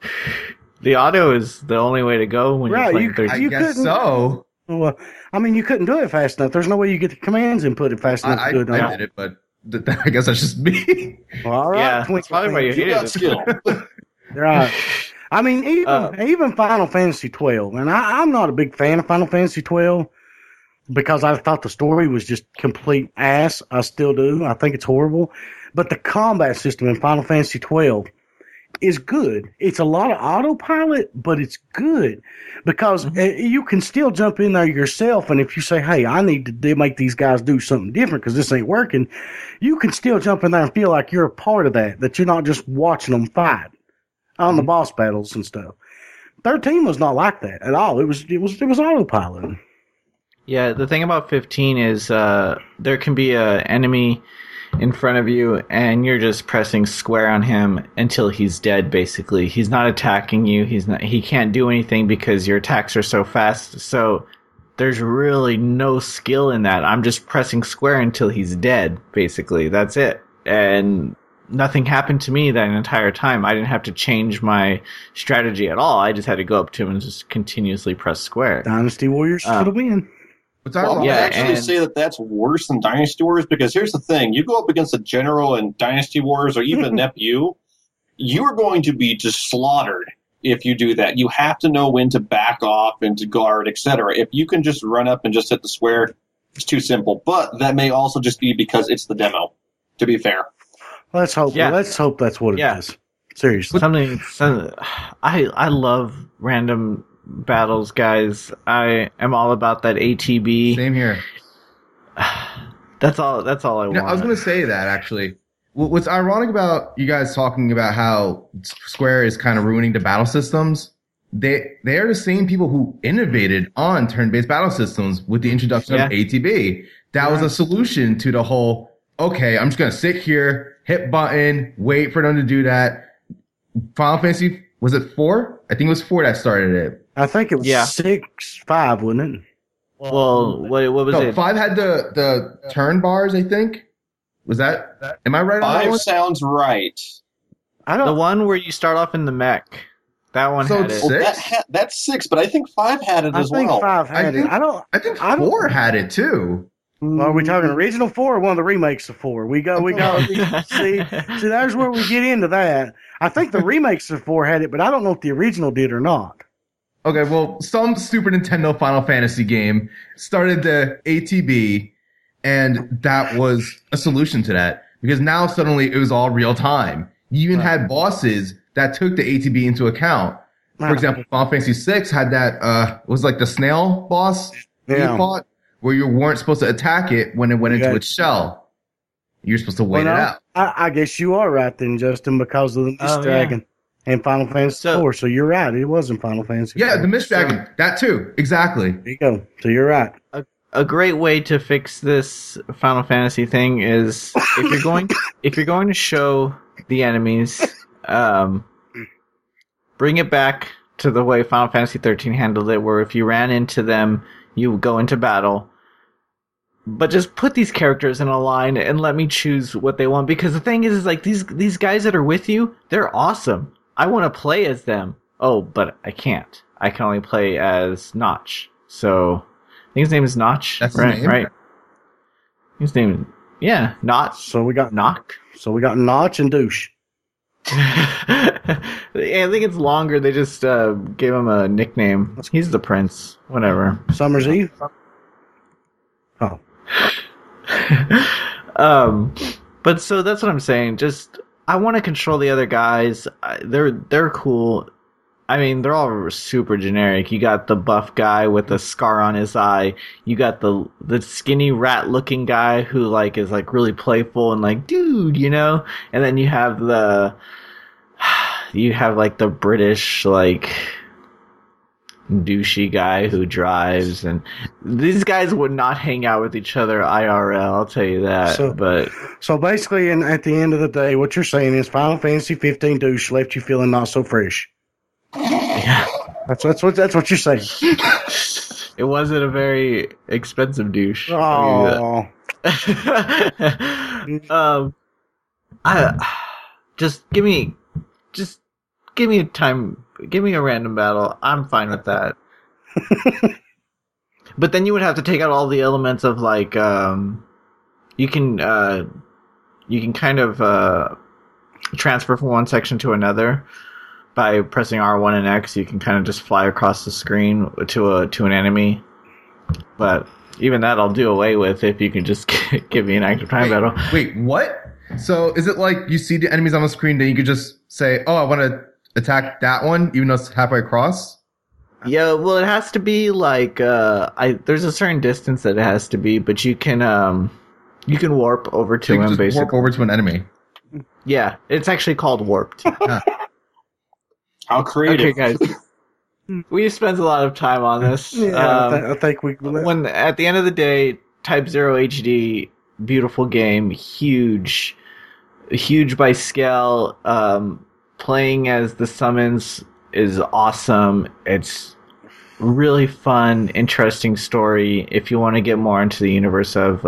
[SPEAKER 1] The auto is the only way to go when you're playing 13.
[SPEAKER 3] I guess so.
[SPEAKER 2] Well, I mean, you couldn't do it fast enough. There's no way you get the commands inputted fast enough to do it.
[SPEAKER 3] I did it, but I guess that's just me.
[SPEAKER 2] Well, all right.
[SPEAKER 1] Yeah, that's probably why you hated
[SPEAKER 4] got
[SPEAKER 1] it.
[SPEAKER 4] skill.
[SPEAKER 2] Right. I mean, even Final Fantasy 12, and I'm not a big fan of Final Fantasy 12 because I thought the story was just complete ass. I still do. I think it's horrible. But the combat system in Final Fantasy 12 is good. It's a lot of autopilot, but it's good because you can still jump in there yourself. And if you say, hey, I need to make these guys do something different because this ain't working, you can still jump in there and feel like you're a part of that you're not just watching them fight on the boss battles and stuff. 13 was not like that at all. It was autopilot.
[SPEAKER 1] Yeah, the thing about 15 is there can be an enemy in front of you, and you're just pressing square on him until he's dead, basically. He's not attacking you. He can't do anything because your attacks are so fast. So there's really no skill in that. I'm just pressing square until he's dead, basically. That's it. And nothing happened to me that entire time. I didn't have to change my strategy at all. I just had to go up to him and just continuously press square.
[SPEAKER 2] Dynasty Warriors should have win.
[SPEAKER 4] Well, I actually say that that's worse than Dynasty Warriors because here's the thing. You go up against a general in Dynasty Warriors or even NEPU, you are going to be just slaughtered if you do that. You have to know when to back off and to guard, etc. If you can just run up and just hit the square, it's too simple. But that may also just be because it's the demo, to be fair.
[SPEAKER 2] Let's hope.
[SPEAKER 1] Yeah.
[SPEAKER 2] Let's hope that's what it is. Seriously.
[SPEAKER 1] I love random battles, guys. I am all about that ATB.
[SPEAKER 3] Same here.
[SPEAKER 1] That's all I want.
[SPEAKER 3] I was going to say that, actually. What's ironic about you guys talking about how Square is kind of ruining the battle systems, they are the same people who innovated on turn-based battle systems with the introduction of ATB. That was a solution to the whole, okay, I'm just going to sit here, hit button, wait for them to do that. Final Fantasy, was it 4? I think it was 4 that started it.
[SPEAKER 2] I think it was 6-5, wasn't it?
[SPEAKER 1] Well, what was it?
[SPEAKER 3] 5 had the turn bars, I think. Was that? Am I right on that
[SPEAKER 4] 5
[SPEAKER 3] one?
[SPEAKER 4] sounds right.
[SPEAKER 1] The one where you start off in the mech. That one had it.
[SPEAKER 4] Well, that's 6, but I think 5 had it as well.
[SPEAKER 2] I think 5 had it.
[SPEAKER 3] I think 4 had it too.
[SPEAKER 2] Well, are we talking original 4 or one of the remakes of 4? We go. see, there's where we get into that. I think the remakes of 4 had it, but I don't know if the original did or not.
[SPEAKER 3] Okay, well, some Super Nintendo Final Fantasy game started the ATB, and that was a solution to that. Because now suddenly it was all real time. You even had bosses that took the ATB into account. For example, Final Fantasy VI had that, was like the snail boss you fought, where you weren't supposed to attack it when it went into its shell. You're supposed to wait it out.
[SPEAKER 2] I guess you are right then, Justin, because of the Mist Dragon and Final Fantasy IV. So you're right. It wasn't Final Fantasy
[SPEAKER 3] Yeah,
[SPEAKER 2] IV.
[SPEAKER 3] the Mist Dragon. That too. Exactly.
[SPEAKER 2] There you go. So you're right.
[SPEAKER 1] A great way to fix this Final Fantasy thing is if you're going to show the enemies, bring it back to the way Final Fantasy 13 handled it, where if you ran into them, you go into battle. But just put these characters in a line and let me choose what they want. Because the thing is like these guys that are with you, they're awesome. I want to play as them. Oh, but I can't. I can only play as Notch. So I think his name is Notch.
[SPEAKER 3] That's his name?
[SPEAKER 1] Right. His name is Notch.
[SPEAKER 2] So we got
[SPEAKER 1] Knock.
[SPEAKER 2] So we got Notch and Douche.
[SPEAKER 1] I think it's longer. They just gave him a nickname. He's the prince. Whatever.
[SPEAKER 2] Summer's Eve. Oh.
[SPEAKER 1] But so that's what I'm saying. Just I want to control the other guys. They're cool. I mean, they're all super generic. You got the buff guy with a scar on his eye. You got the skinny rat-looking guy who like is like really playful and like, dude, you know. And then you have like the British like douchey guy who drives, and these guys would not hang out with each other IRL. I'll tell you that.
[SPEAKER 2] So basically, at the end of the day, what you're saying is Final Fantasy 15 douche left you feeling not so fresh.
[SPEAKER 1] Yeah.
[SPEAKER 2] That's what you're saying.
[SPEAKER 1] It wasn't a very expensive douche.
[SPEAKER 2] Oh.
[SPEAKER 1] Just give me time. Give me a random battle. I'm fine with that. But then you would have to take out all the elements of like you can kind of transfer from one section to another. By pressing R1 and X, you can kind of just fly across the screen to an enemy. But even that I'll do away with if you can just give me an active time battle.
[SPEAKER 3] Wait, what? So is it like you see the enemies on the screen, then you could just say, oh, I want to attack that one, even though it's halfway across?
[SPEAKER 1] Yeah, well, it has to be like there's a certain distance that it has to be, but you can warp over to him, basically.
[SPEAKER 3] Warp over to an enemy.
[SPEAKER 1] Yeah, it's actually called warped.
[SPEAKER 4] How creative.
[SPEAKER 1] Okay, guys. We spent a lot of time on this.
[SPEAKER 2] Yeah, I think we...
[SPEAKER 1] When at the end of the day, Type 0 HD, beautiful game, huge by scale. Playing as the summons is awesome. It's really fun, interesting story. If you want to get more into the universe of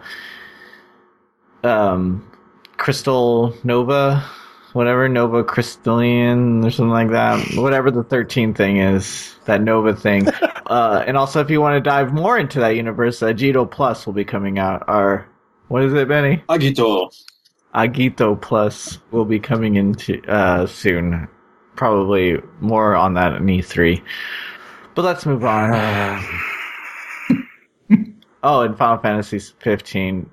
[SPEAKER 1] Crystal Nova, whatever, Nova Crystallian or something like that, whatever the 13 thing is, that Nova thing. And also if you want to dive more into that universe, Agito Plus will be coming out. What is it, Benny? Agito Plus will be coming into soon. Probably more on that in E3. But let's move on. And Final Fantasy 15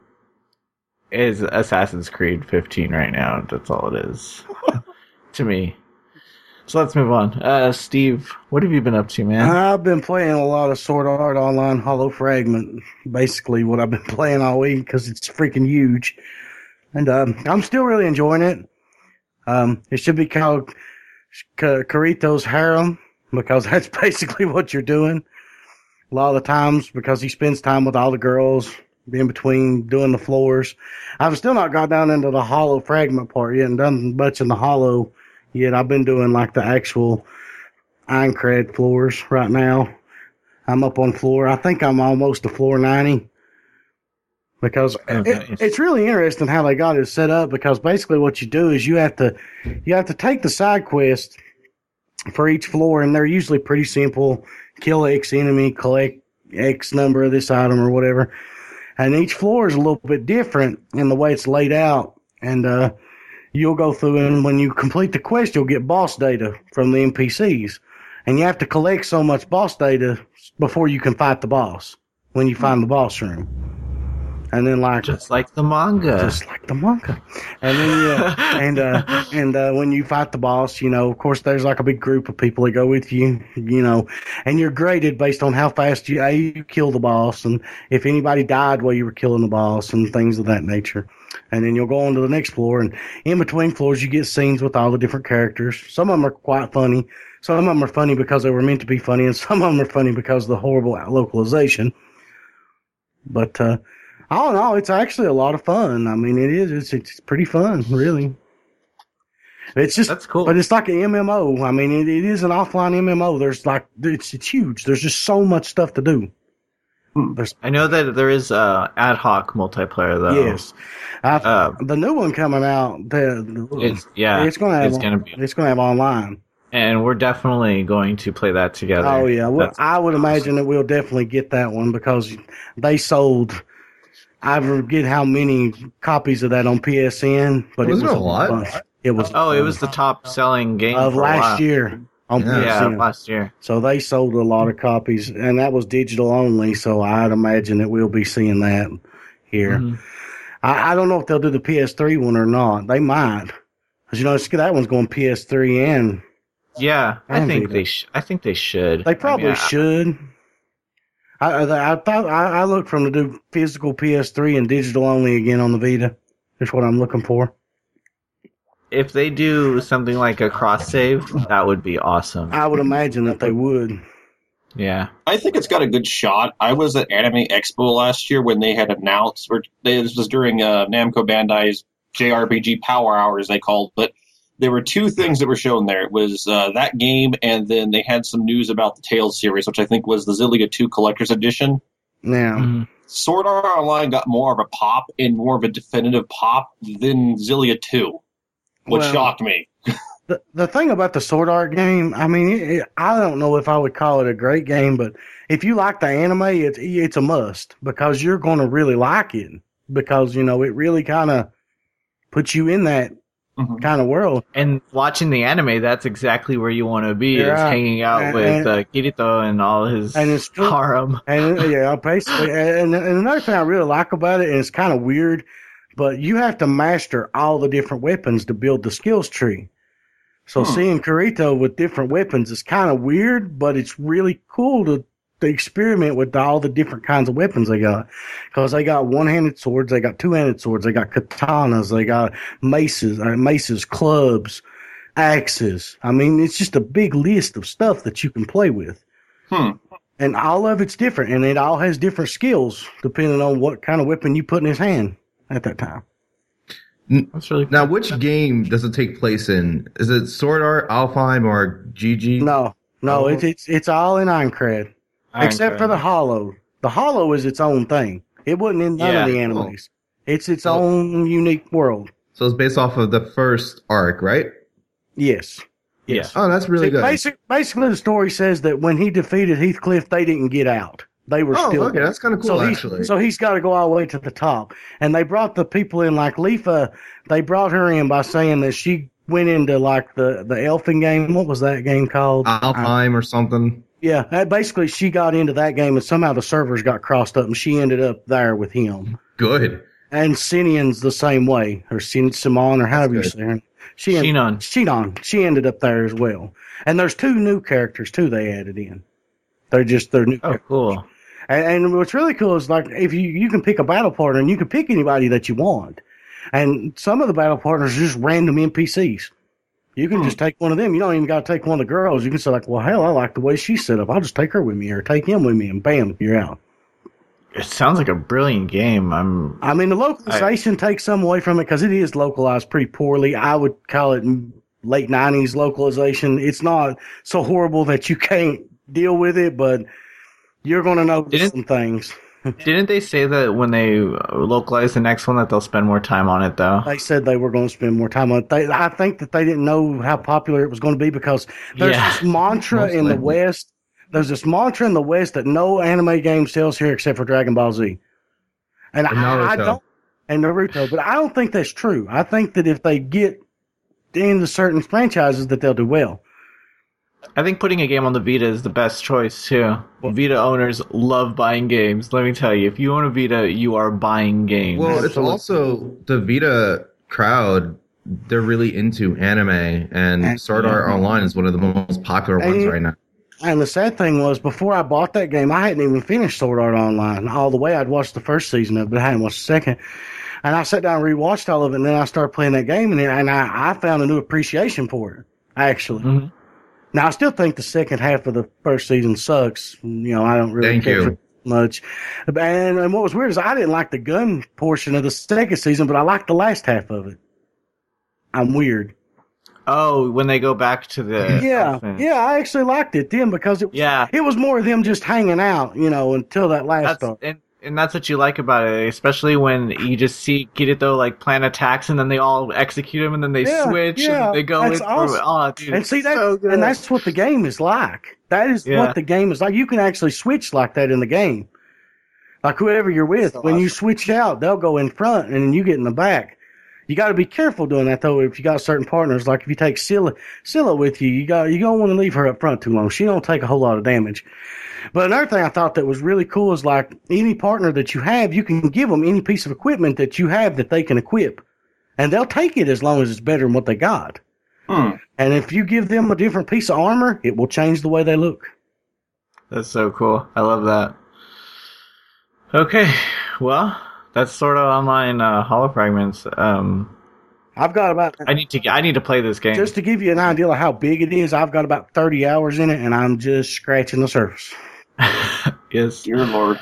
[SPEAKER 1] is Assassin's Creed 15 right now. That's all it is to me. So let's move on. Steve, what have you been up to, man?
[SPEAKER 2] I've been playing a lot of Sword Art Online Hollow Fragment. Basically what I've been playing all week because it's freaking huge. And I'm still really enjoying it. It should be called Kirito's Harem because that's basically what you're doing. A lot of the times because he spends time with all the girls in between doing the floors. I've still not got down into the Hollow Fragment part yet and done much in the Hollow yet. I've been doing like the actual Aincrad floors right now. I'm up on floor. I think I'm almost to floor 90. Because it's really interesting how they got it set up. Because basically, what you do is you have to take the side quest for each floor, and they're usually pretty simple. Kill X enemy, collect X number of this item or whatever. And each floor is a little bit different in the way it's laid out. And you'll go through, and when you complete the quest, you'll get boss data from the NPCs, and you have to collect so much boss data before you can fight the boss when you find the boss room. And then
[SPEAKER 1] just like the manga.
[SPEAKER 2] And then when you fight the boss, of course there's like a big group of people that go with you, and you're graded based on how fast you kill the boss and if anybody died while you were killing the boss and things of that nature. And then you'll go on to the next floor, and in between floors you get scenes with all the different characters. Some of them are quite funny. Some of them are funny because they were meant to be funny, and some of them are funny because of the horrible localization. But all in all, it's actually a lot of fun. I mean, it is. It's pretty fun, really. It's just
[SPEAKER 1] that's cool.
[SPEAKER 2] But it's like an MMO. I mean, it is an offline MMO. There's it's huge. There's just so much stuff to do.
[SPEAKER 1] I know that there is ad hoc multiplayer though.
[SPEAKER 2] Yes, the new one coming out. It's going to have online.
[SPEAKER 1] And we're definitely going to play that together.
[SPEAKER 2] Oh yeah, well, I would imagine that we'll definitely get that one because they sold. I forget how many copies of that on PSN, but it was a lot. It was.
[SPEAKER 1] Oh, it was the top selling game
[SPEAKER 2] of last year on PSN.
[SPEAKER 1] Yeah, last year.
[SPEAKER 2] So they sold a lot of copies, and that was digital only. So I'd imagine that we'll be seeing that here. Mm-hmm. I don't know if they'll do the PS3 one or not. They might, because that one's going PS3 and
[SPEAKER 1] Yeah, I
[SPEAKER 2] And
[SPEAKER 1] think
[SPEAKER 2] Vita.
[SPEAKER 1] I think they should.
[SPEAKER 2] They probably
[SPEAKER 1] I mean,
[SPEAKER 2] should. I thought I looked for them to do physical PS3 and digital only again on the Vita. That's what I'm looking for.
[SPEAKER 1] if they do something like a cross save, that would be awesome.
[SPEAKER 2] I would imagine that they would.
[SPEAKER 1] Yeah.
[SPEAKER 4] I think it's got a good shot. I was at Anime Expo last year when they had announced, this was during Namco Bandai's JRPG Power Hours, they called it. There were two things that were shown there. It was that game, and then they had some news about the Tales series, which I think was the Zillia 2 Collector's Edition.
[SPEAKER 2] Now,
[SPEAKER 1] Mhm.
[SPEAKER 4] Sword Art Online got more of a pop and more of a definitive pop than Zillia 2, which
[SPEAKER 2] Well,
[SPEAKER 4] shocked me.
[SPEAKER 2] the thing about the Sword Art game, I mean, I don't know if I would call it a great game, but if you like the anime, it's a must because you're going to really like it because, you know, it really kind of puts you in that
[SPEAKER 4] Mhm.
[SPEAKER 2] kind of world.
[SPEAKER 1] And watching the anime, that's exactly where you want to be, is
[SPEAKER 2] Yeah.
[SPEAKER 1] hanging out
[SPEAKER 2] And-
[SPEAKER 1] with Kirito and all his
[SPEAKER 2] and it's true.
[SPEAKER 1] harem.
[SPEAKER 2] And yeah, basically, and another thing I really like about it, and it's kind of weird, but you have to master all the different weapons to build the skills tree. So seeing Kirito with different weapons is kind of weird, but it's really cool to experiment with all the different kinds of weapons they got. Because they got one-handed swords, they got two-handed swords, they got katanas, they got maces, clubs, axes. I mean, it's just a big list of stuff that you can play with. And all of it's different, and it all has different skills depending on what kind of weapon you put in his hand at that time.
[SPEAKER 1] That's really cool.
[SPEAKER 3] Now, which game does it take place in? Is it Sword Art, Alfheim, or GG?
[SPEAKER 2] No,
[SPEAKER 3] Oh.
[SPEAKER 2] it's all in Ironclad, except for the Hollow. The Hollow is its own thing. It wasn't in none of the
[SPEAKER 1] Yeah.
[SPEAKER 2] animes. It's its own unique world.
[SPEAKER 3] So it's based off of the first arc, right?
[SPEAKER 2] Yes.
[SPEAKER 1] Yeah.
[SPEAKER 3] Oh, that's really
[SPEAKER 2] See,
[SPEAKER 3] good.
[SPEAKER 2] basically, the story says that when he defeated Heathcliff, they didn't get out. They were
[SPEAKER 3] Oh,
[SPEAKER 2] still
[SPEAKER 3] okay, that's kind of cool,
[SPEAKER 2] so
[SPEAKER 3] actually.
[SPEAKER 2] So he's got to go all the way to the top. And they brought the people in, like Leafa, they brought her in by saying that she went into like the elfin game. What was that game called?
[SPEAKER 3] Alfheim or something.
[SPEAKER 2] Yeah, basically she got into that game and somehow the servers got crossed up and she ended up there with him.
[SPEAKER 3] Good.
[SPEAKER 2] And Sinian's the same way, or Simon, or however you
[SPEAKER 3] That's
[SPEAKER 2] say her.
[SPEAKER 1] Shinon.
[SPEAKER 2] She ended up there as well. And there's two new characters too they added in. They're new
[SPEAKER 1] Oh, cool.
[SPEAKER 2] And what's really cool is like if you can pick a battle partner and you can pick anybody that you want. And some of the battle partners are just random NPCs. You can just take one of them. You don't even got to take one of the girls. You can say like, well, hell, I like the way she's set up. I'll just take her with me or take him with me and bam, you're out.
[SPEAKER 1] It sounds like a brilliant game.
[SPEAKER 2] I mean, the localization takes some away from it because it is localized pretty poorly. I would call it late 90s localization. It's not so horrible that you can't deal with it, but you're going to notice some things.
[SPEAKER 1] Didn't they say that when they localize the next one that they'll spend more time on it, though?
[SPEAKER 2] They said they were going to spend more time on it. I think that they didn't know how popular it was going to be because there's this mantra in the West. There's this mantra in the West that no anime game sells here except for Dragon Ball Z. And I don't, and Naruto, but I don't think that's true. I think that if they get into certain franchises that they'll do well.
[SPEAKER 1] I think putting a game on the Vita is the best choice, too. Vita owners love buying games. Let me tell you, if you own a Vita, you are buying games.
[SPEAKER 3] Well, it's also the Vita crowd. They're really into anime, and Sword Art Online is one of the most popular ones right now.
[SPEAKER 2] And the sad thing was, before I bought that game, I hadn't even finished Sword Art Online all the way. I'd watched the first season of it, but I hadn't watched the second. And I sat down and rewatched all of it, and then I started playing that game, and I found a new appreciation for it, actually.
[SPEAKER 1] Mm-hmm.
[SPEAKER 2] Now, I still think the second half of the first season sucks. You know, I don't really care for it much. And what was weird is I didn't like the gun portion of the second season, but I liked the last half of it. I'm weird.
[SPEAKER 1] Oh, when they go back to the...
[SPEAKER 2] Yeah, I actually liked it then because it was more of them just hanging out, you know, until that last start.
[SPEAKER 1] And that's what you like about it, especially when you just see Kirito like plan attacks and then they all execute him and then they switch and they go in.
[SPEAKER 2] Awesome.
[SPEAKER 1] Oh, dude,
[SPEAKER 2] and see that,
[SPEAKER 1] so good.
[SPEAKER 2] and that's what the game is like. That is what the game is like. You can actually switch like that in the game. Like whoever you're with, when you switch out, they'll go in front and then you get in the back. You got to be careful doing that though. If you got certain partners, like if you take Scylla with you, you don't want to leave her up front too long. She don't take a whole lot of damage. But another thing I thought that was really cool is like any partner that you have, you can give them any piece of equipment that you have that they can equip, and they'll take it as long as it's better than what they got. And if you give them a different piece of armor, it will change the way they look.
[SPEAKER 1] That's so cool. I love that. Okay, well, that's Sword Art Online Holofragments.
[SPEAKER 2] I've got about...
[SPEAKER 1] I need to play this game.
[SPEAKER 2] Just to give you an idea of how big it is, I've got about 30 hours in it, and I'm just scratching the surface.
[SPEAKER 1] Yes.
[SPEAKER 4] Dear Lord.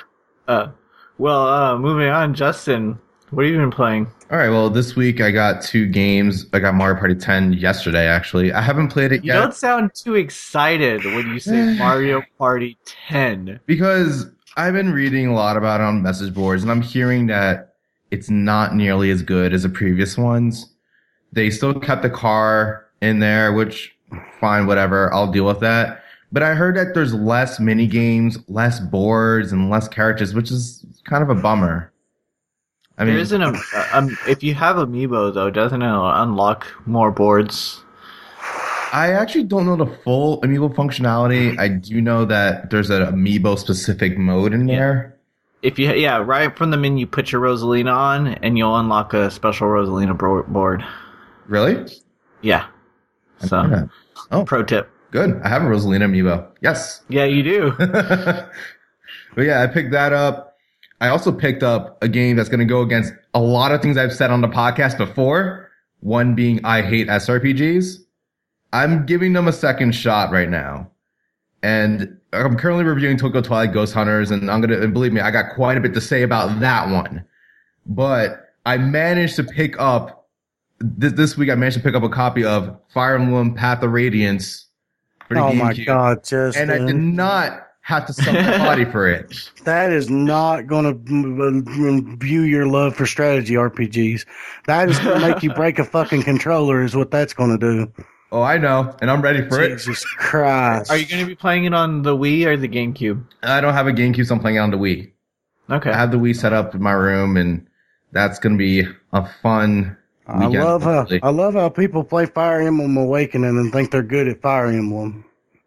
[SPEAKER 1] Moving on, Justin, what have you been playing?
[SPEAKER 3] All right, well, this week I got 2 games. I got Mario Party 10 yesterday, actually. I haven't played it yet.
[SPEAKER 1] You don't sound too excited when you say Mario Party 10.
[SPEAKER 3] Because I've been reading a lot about it on message boards, and I'm hearing that it's not nearly as good as the previous ones. They still kept the car in there, which, fine, whatever, I'll deal with that. But I heard that there's less mini games, less boards, and less characters, which is kind of a bummer. I mean,
[SPEAKER 1] there isn't if you have Amiibo, though, doesn't it unlock more boards?
[SPEAKER 3] I actually don't know the full Amiibo functionality. I do know that there's an Amiibo-specific mode in there.
[SPEAKER 1] If you, right from the menu, put your Rosalina on, and you'll unlock a special Rosalina board.
[SPEAKER 3] Really?
[SPEAKER 1] Yeah. So, pro tip.
[SPEAKER 3] Good. I have a Rosalina Amiibo. Yes.
[SPEAKER 1] Yeah, you do.
[SPEAKER 3] But yeah, I picked that up. I also picked up a game that's going to go against a lot of things I've said on the podcast before. One being I hate SRPGs. I'm giving them a second shot right now. And I'm currently reviewing Tokyo Twilight Ghost Hunters, and and believe me, I got quite a bit to say about that one. But I managed to pick up, this week I managed to pick up a copy of Fire Emblem Path of Radiance for the GameCube.
[SPEAKER 2] My God, Justin.
[SPEAKER 3] And I did not have to sell my body for it.
[SPEAKER 2] That is not going to view your love for strategy RPGs. That is going to make you break a fucking controller is what that's going to do.
[SPEAKER 3] Oh, I know, and I'm ready for it.
[SPEAKER 2] Jesus Christ.
[SPEAKER 1] Are you going to be playing it on the Wii or the GameCube?
[SPEAKER 3] I don't have a GameCube, so I'm playing it on the Wii.
[SPEAKER 1] Okay.
[SPEAKER 3] I have the Wii set up in my room, and that's going to be a fun weekend.
[SPEAKER 2] I love how people play Fire Emblem Awakening and think they're good at Fire Emblem.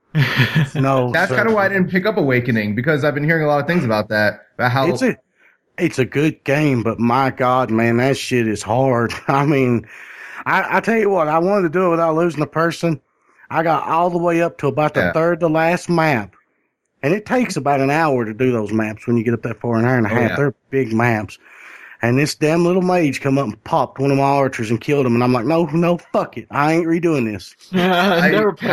[SPEAKER 2] No,
[SPEAKER 3] that's kind of why I didn't pick up Awakening, because I've been hearing a lot of things about that. About how
[SPEAKER 2] it's a good game, but my God, man, that shit is hard. I mean, I tell you what, I wanted to do it without losing a person. I got all the way up to about the third to last map. And it takes about an hour to do those maps when you get up that far, an hour and a half. Yeah. They're big maps. And this damn little mage come up and popped one of my archers and killed him. And I'm like, no, fuck it. I ain't redoing this.
[SPEAKER 3] I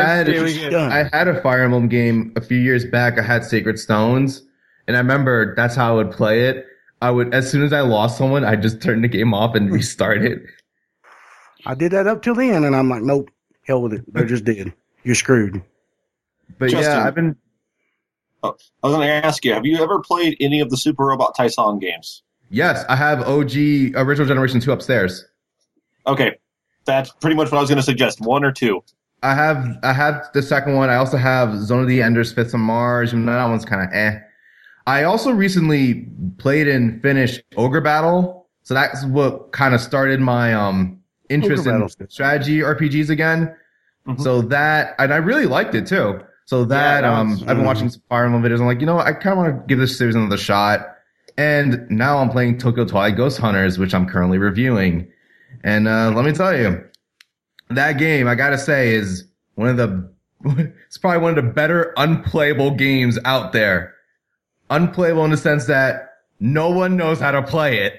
[SPEAKER 3] had a Fire Emblem game a few years back. I had Sacred Stones. And I remember that's how I would play it. As soon as I lost someone, I just turned the game off and restart it.
[SPEAKER 2] I did that up till the end, and I'm like, nope, hell with it. They're just dead. You're screwed.
[SPEAKER 3] But Justin, yeah, I've been...
[SPEAKER 4] I was going to ask you, have you ever played any of the Super Robot Tyson games?
[SPEAKER 3] Yes, I have OG Original Generation 2 upstairs.
[SPEAKER 4] Okay, that's pretty much what I was going to suggest. 1 or 2.
[SPEAKER 3] I have the second one. I also have Zone of the Enders, Fifth of Mars, and that one's kind of eh. I also recently played and finished Ogre Battle, so that's what kind of started my interest in strategy RPGs again. Mm-hmm. So that, and I really liked it too. So that, I've been watching some Fire Emblem videos. I'm like, I kind of want to give this series another shot. And now I'm playing Tokyo Twilight Ghost Hunters, which I'm currently reviewing. And let me tell you, that game, I gotta say, is it's probably one of the better unplayable games out there. Unplayable in the sense that no one knows how to play it.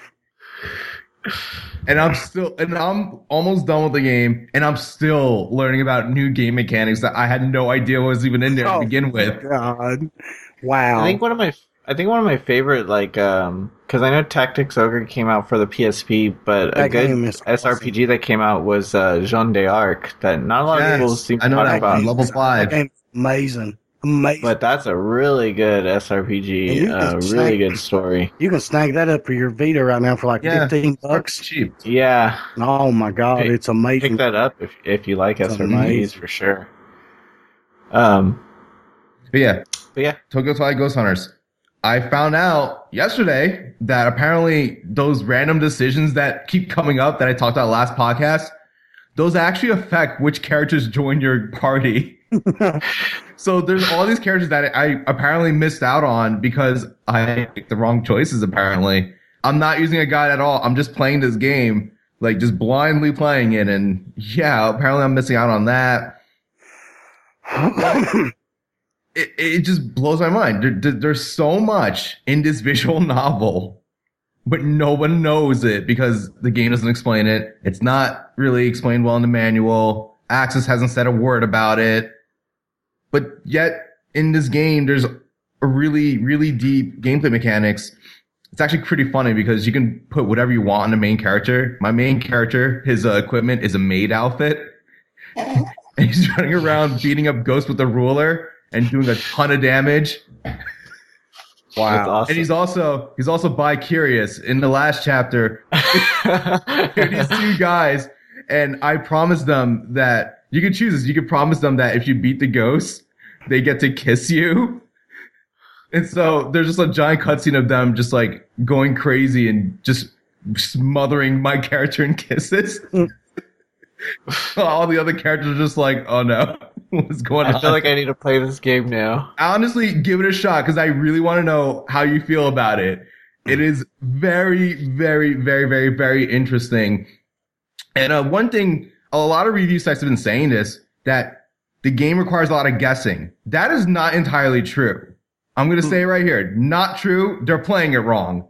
[SPEAKER 3] And I'm almost done with the game, and I'm still learning about new game mechanics that I had no idea was even in there to begin with.
[SPEAKER 2] God. Wow.
[SPEAKER 1] I think one of my favorite, because I know Tactics Ogre came out for the PSP, but that a good SRPG that came out was Jeanne d'Arc that not a lot of people seem to talk about.
[SPEAKER 3] Level 5.
[SPEAKER 2] That amazing.
[SPEAKER 1] But that's a really good SRPG, really good story.
[SPEAKER 2] You can snag that up for your Vita right now for $15.
[SPEAKER 3] Cheap.
[SPEAKER 1] Yeah.
[SPEAKER 2] Oh my God, it's amazing.
[SPEAKER 1] Pick that up if you like SRPGs for sure.
[SPEAKER 3] But yeah, Tokyo Twilight Ghost Hunters. I found out yesterday that apparently those random decisions that keep coming up that I talked about last podcast, those actually affect which characters join your party. So there's all these characters that I apparently missed out on because I picked the wrong choices, apparently. I'm not using a guide at all. I'm just playing this game like just blindly playing it, and yeah, apparently I'm missing out on that. It just blows my mind. There's so much in this visual novel, but no one knows it because the game doesn't explain it. It's not really explained well in the manual. Axis hasn't said a word about it. But yet, in this game, there's a really, really deep gameplay mechanics. It's actually pretty funny because you can put whatever you want on the main character. My main character, his equipment is a maid outfit. And he's running around beating up ghosts with a ruler and doing a ton of damage.
[SPEAKER 1] Wow. Awesome.
[SPEAKER 3] And he's also bi-curious. In the last chapter, these two guys, and I promised them that you could choose this. You could promise them that if you beat the ghosts, they get to kiss you. And so there's just a giant cutscene of them just like going crazy and just smothering my character in kisses. All the other characters are just like, oh no, what's going on?
[SPEAKER 1] I feel like I need to play this game now.
[SPEAKER 3] Honestly, give it a shot because I really want to know how you feel about it. It is very, very, very, very, very interesting. And one thing, a lot of review sites have been saying this, that the game requires a lot of guessing. That is not entirely true. I'm going to say it right here. Not true. They're playing it wrong.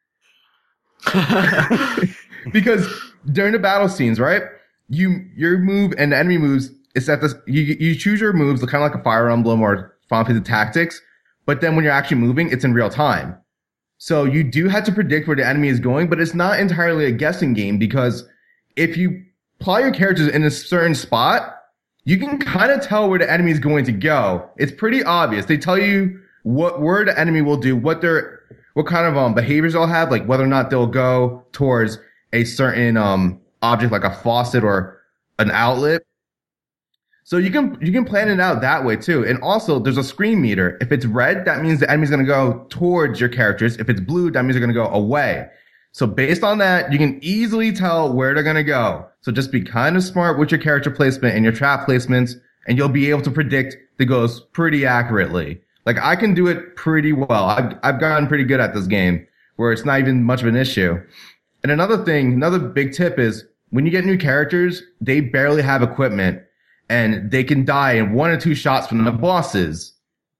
[SPEAKER 3] Because during the battle scenes, right? Your move and the enemy moves, it's at this, you choose your moves, kind of like a Fire Emblem or Final Fantasy Tactics, but then when you're actually moving, it's in real time. So you do have to predict where the enemy is going, but it's not entirely a guessing game because if you apply your characters in a certain spot, you can kind of tell where the enemy is going to go. It's pretty obvious. They tell you where the enemy will do, what kind of behaviors they'll have, like whether or not they'll go towards a certain object like a faucet or an outlet. So you can plan it out that way too. And also there's a screen meter. If it's red, that means the enemy's going to go towards your characters. If it's blue, that means they're going to go away. So based on that, you can easily tell where they're going to go. So just be kind of smart with your character placement and your trap placements, and you'll be able to predict the ghosts pretty accurately. Like I can do it pretty well. I've gotten pretty good at this game where it's not even much of an issue. And another big tip is when you get new characters, they barely have equipment and they can die in 1 or 2 shots from the bosses.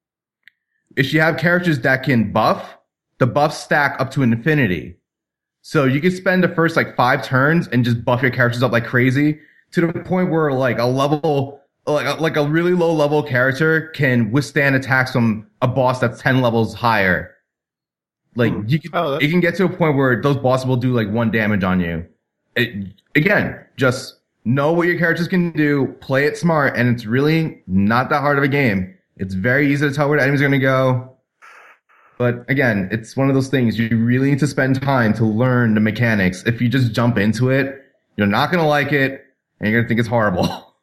[SPEAKER 3] If you have characters that can buff, the buffs stack up to infinity. So you can spend the first 5 turns and just buff your characters up like crazy to the point where like a really low level character can withstand attacks from a boss that's 10 levels higher. Like it can get to a point where those bosses will do 1 damage on you. Again, just know what your characters can do, play it smart, and it's really not that hard of a game. It's very easy to tell where the enemy's going to go. But again, it's one of those things you really need to spend time to learn the mechanics. If you just jump into it, you're not going to like it, and you're going to think it's horrible.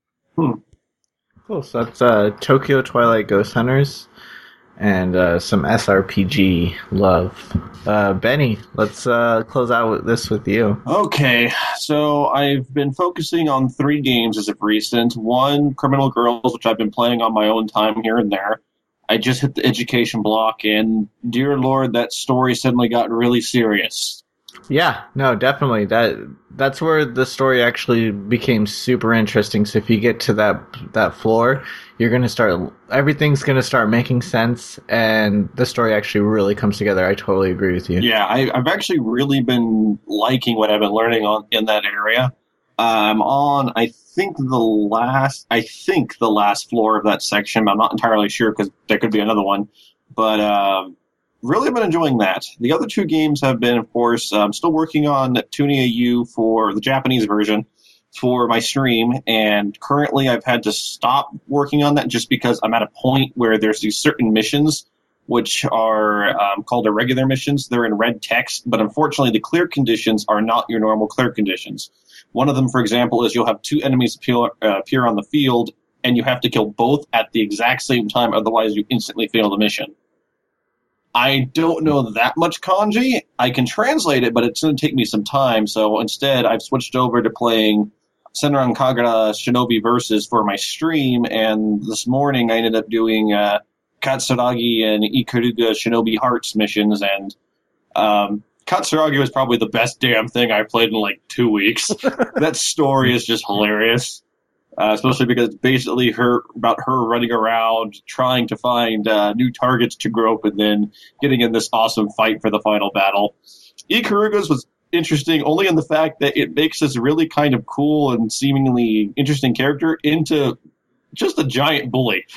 [SPEAKER 1] Cool. So that's Tokyo Twilight Ghost Hunters and some SRPG love. Benny, let's close out with you.
[SPEAKER 4] Okay, so I've been focusing on 3 games as of recent. 1, Criminal Girls, which I've been playing on my own time here and there. I just hit the education block, and dear Lord, that story suddenly got really serious.
[SPEAKER 1] Yeah, no, definitely. That's where the story actually became super interesting. So if you get to that floor, everything's gonna start making sense, and the story actually really comes together. I totally agree with you.
[SPEAKER 4] Yeah, I've actually really been liking what I've been learning in that area. I'm on, I think the last floor of that section. I'm not entirely sure because there could be another one, but really I've been enjoying that. The other 2 games have been, of course, I'm still working on Tunia U for the Japanese version for my stream, and currently I've had to stop working on that just because I'm at a point where there's these certain missions which are called irregular missions. They're in red text, but unfortunately the clear conditions are not your normal clear conditions. One of them, for example, is you'll have 2 enemies appear on the field, and you have to kill both at the exact same time, otherwise you instantly fail the mission. I don't know that much kanji. I can translate it, but it's going to take me some time, so instead I've switched over to playing Senran Kagura Shinobi Versus for my stream, and this morning I ended up doing Katsuragi and Ikaruga Shinobi Hearts missions, and Katsuragi was probably the best damn thing I played in like 2 weeks. That story is just hilarious. Especially because it's basically about her running around trying to find new targets to grope and then getting in this awesome fight for the final battle. Ikaruga's was interesting only in the fact that it makes this really kind of cool and seemingly interesting character into just a giant bully.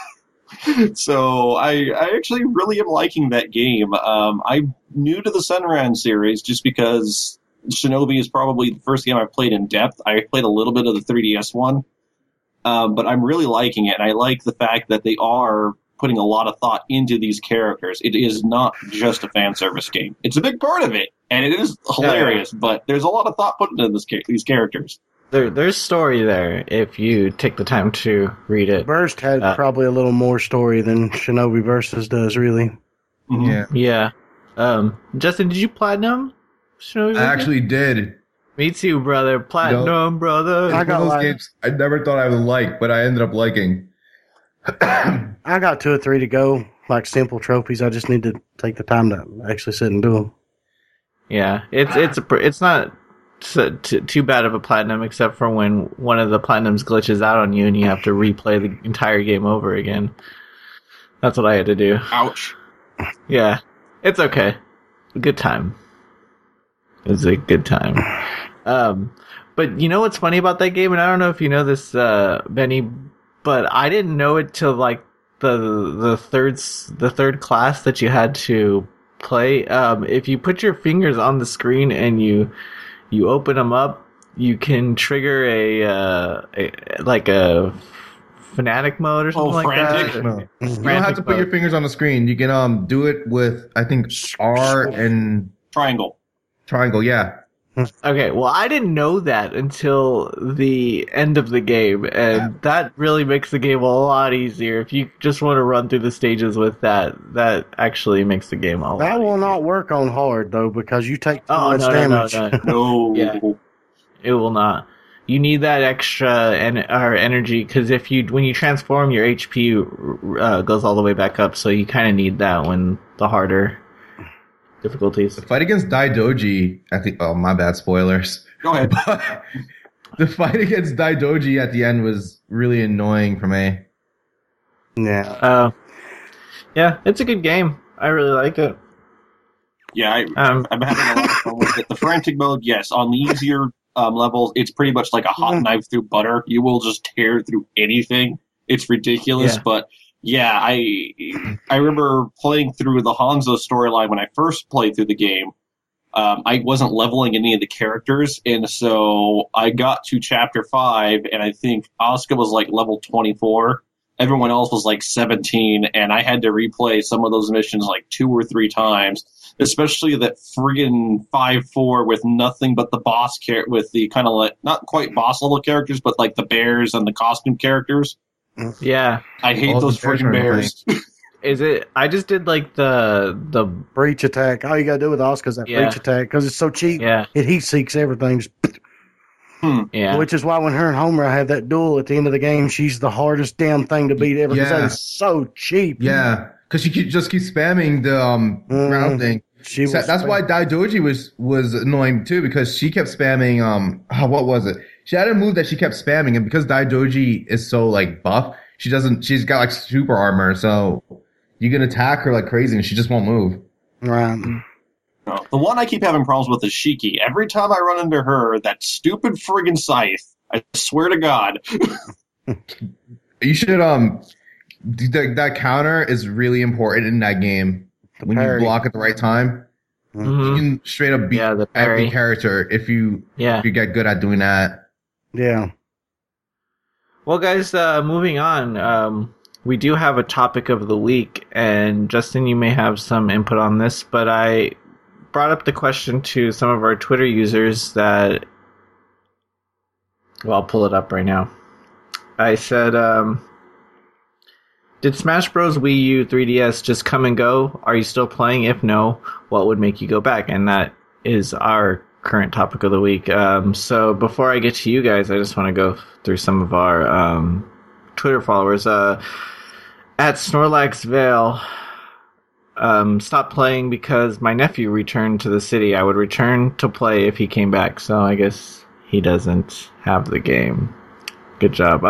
[SPEAKER 4] So I actually really am liking that game. I'm new to the Senran series just because Shinobi is probably the first game I've played in depth. I played a little bit of the 3DS one. But I'm really liking it, and I like the fact that they are putting a lot of thought into these characters. It is not just a fan service game. It's a big part of it, and it is hilarious, but there's a lot of thought put into these characters.
[SPEAKER 1] There's story there if you take the time to read it.
[SPEAKER 2] Burst had probably a little more story than Shinobi Versus does, really.
[SPEAKER 3] Mm-hmm.
[SPEAKER 1] Yeah. Justin, did you platinum Shinobi?
[SPEAKER 3] I actually did.
[SPEAKER 1] Me too, brother. Platinum, brother.
[SPEAKER 3] I got those games I never thought I would like, but I ended up liking.
[SPEAKER 2] I got 2 or 3 to go, like simple trophies. I just need to take the time to actually sit and do them.
[SPEAKER 1] Yeah, it's not too bad of a platinum, except for when one of the platinums glitches out on you and you have to replay the entire game over again. That's what I had to do.
[SPEAKER 4] Ouch.
[SPEAKER 1] Yeah, it's okay. Good time. It was a good time. But you know what's funny about that game, and I don't know if you know this, Benny, but I didn't know it till like the third class that you had to play. If you put your fingers on the screen and you open them up, you can trigger a fanatic mode or something like
[SPEAKER 4] frantic?
[SPEAKER 1] that.
[SPEAKER 3] No. You don't have to put your fingers on the screen. You can do it with, I think, R and
[SPEAKER 4] Triangle,
[SPEAKER 3] yeah.
[SPEAKER 1] Okay, well, I didn't know that until the end of the game, and that really makes the game a lot easier. If you just want to run through the stages with that actually makes the game a lot
[SPEAKER 2] That will
[SPEAKER 1] easier.
[SPEAKER 2] not work on hard, though, because you take too much
[SPEAKER 1] no,
[SPEAKER 2] damage.
[SPEAKER 4] No.
[SPEAKER 1] Yeah. It will not. You need that extra energy, because when you transform, your HP goes all the way back up, so you kind of need that when the harder difficulties.
[SPEAKER 3] The fight against Daidoji, I think. Oh, my bad, spoilers.
[SPEAKER 4] Go ahead.
[SPEAKER 3] But the fight against Daidoji at the end was really annoying for me.
[SPEAKER 2] Yeah.
[SPEAKER 1] Yeah, it's a good game. I really like it.
[SPEAKER 4] Yeah, I'm having a lot of fun with it. The frantic mode, yes, on the easier levels, it's pretty much like a hot knife through butter. You will just tear through anything. It's ridiculous, but yeah, I remember playing through the Hanzo storyline when I first played through the game. I wasn't leveling any of the characters, and so I got to chapter 5, and I think Asuka was like level 24. Everyone else was like 17, and I had to replay some of those missions like 2 or 3 times, especially that friggin' 5-4 with nothing but the boss with the kind of like, not quite boss level characters, but like the bears and the costume characters.
[SPEAKER 1] Yeah.
[SPEAKER 4] I hate those friggin' bears.
[SPEAKER 1] Is it? I just did like the
[SPEAKER 2] breach attack. All you gotta do with Asuka is that breach attack, because it's so cheap.
[SPEAKER 1] Yeah.
[SPEAKER 2] It heat seeks everything.
[SPEAKER 1] Yeah.
[SPEAKER 2] Which is why when her and Homer have that duel at the end of the game, she's the hardest damn thing to beat ever, because that is so cheap.
[SPEAKER 3] Yeah, because she just keeps spamming the ground thing. That's why Daidoji was annoying too, because she kept spamming what was it? She had a move that she kept spamming, and because Daidoji is so like buff, she's got like super armor, so you can attack her like crazy and she just won't move.
[SPEAKER 2] Right.
[SPEAKER 4] No, the one I keep having problems with is Shiki. Every time I run into her, that stupid friggin' scythe, I swear to God.
[SPEAKER 3] You should that counter is really important in that game. When you block at the right time, you can straight up beat every character if you get good at doing that.
[SPEAKER 2] Yeah.
[SPEAKER 1] Well, guys, moving on. We do have a topic of the week, and Justin, you may have some input on this, but I brought up the question to some of our Twitter users that... Well, I'll pull it up right now. I said, did Smash Bros. Wii U 3DS just come and go? Are you still playing? If no, what would make you go back? And that is our current topic of the week. So before I get to you guys, I just want to go through some of our Twitter followers. At Snorlax Vale, stopped playing because my nephew returned to the city. I would return to play if he came back, so I guess he doesn't have the game. Good job.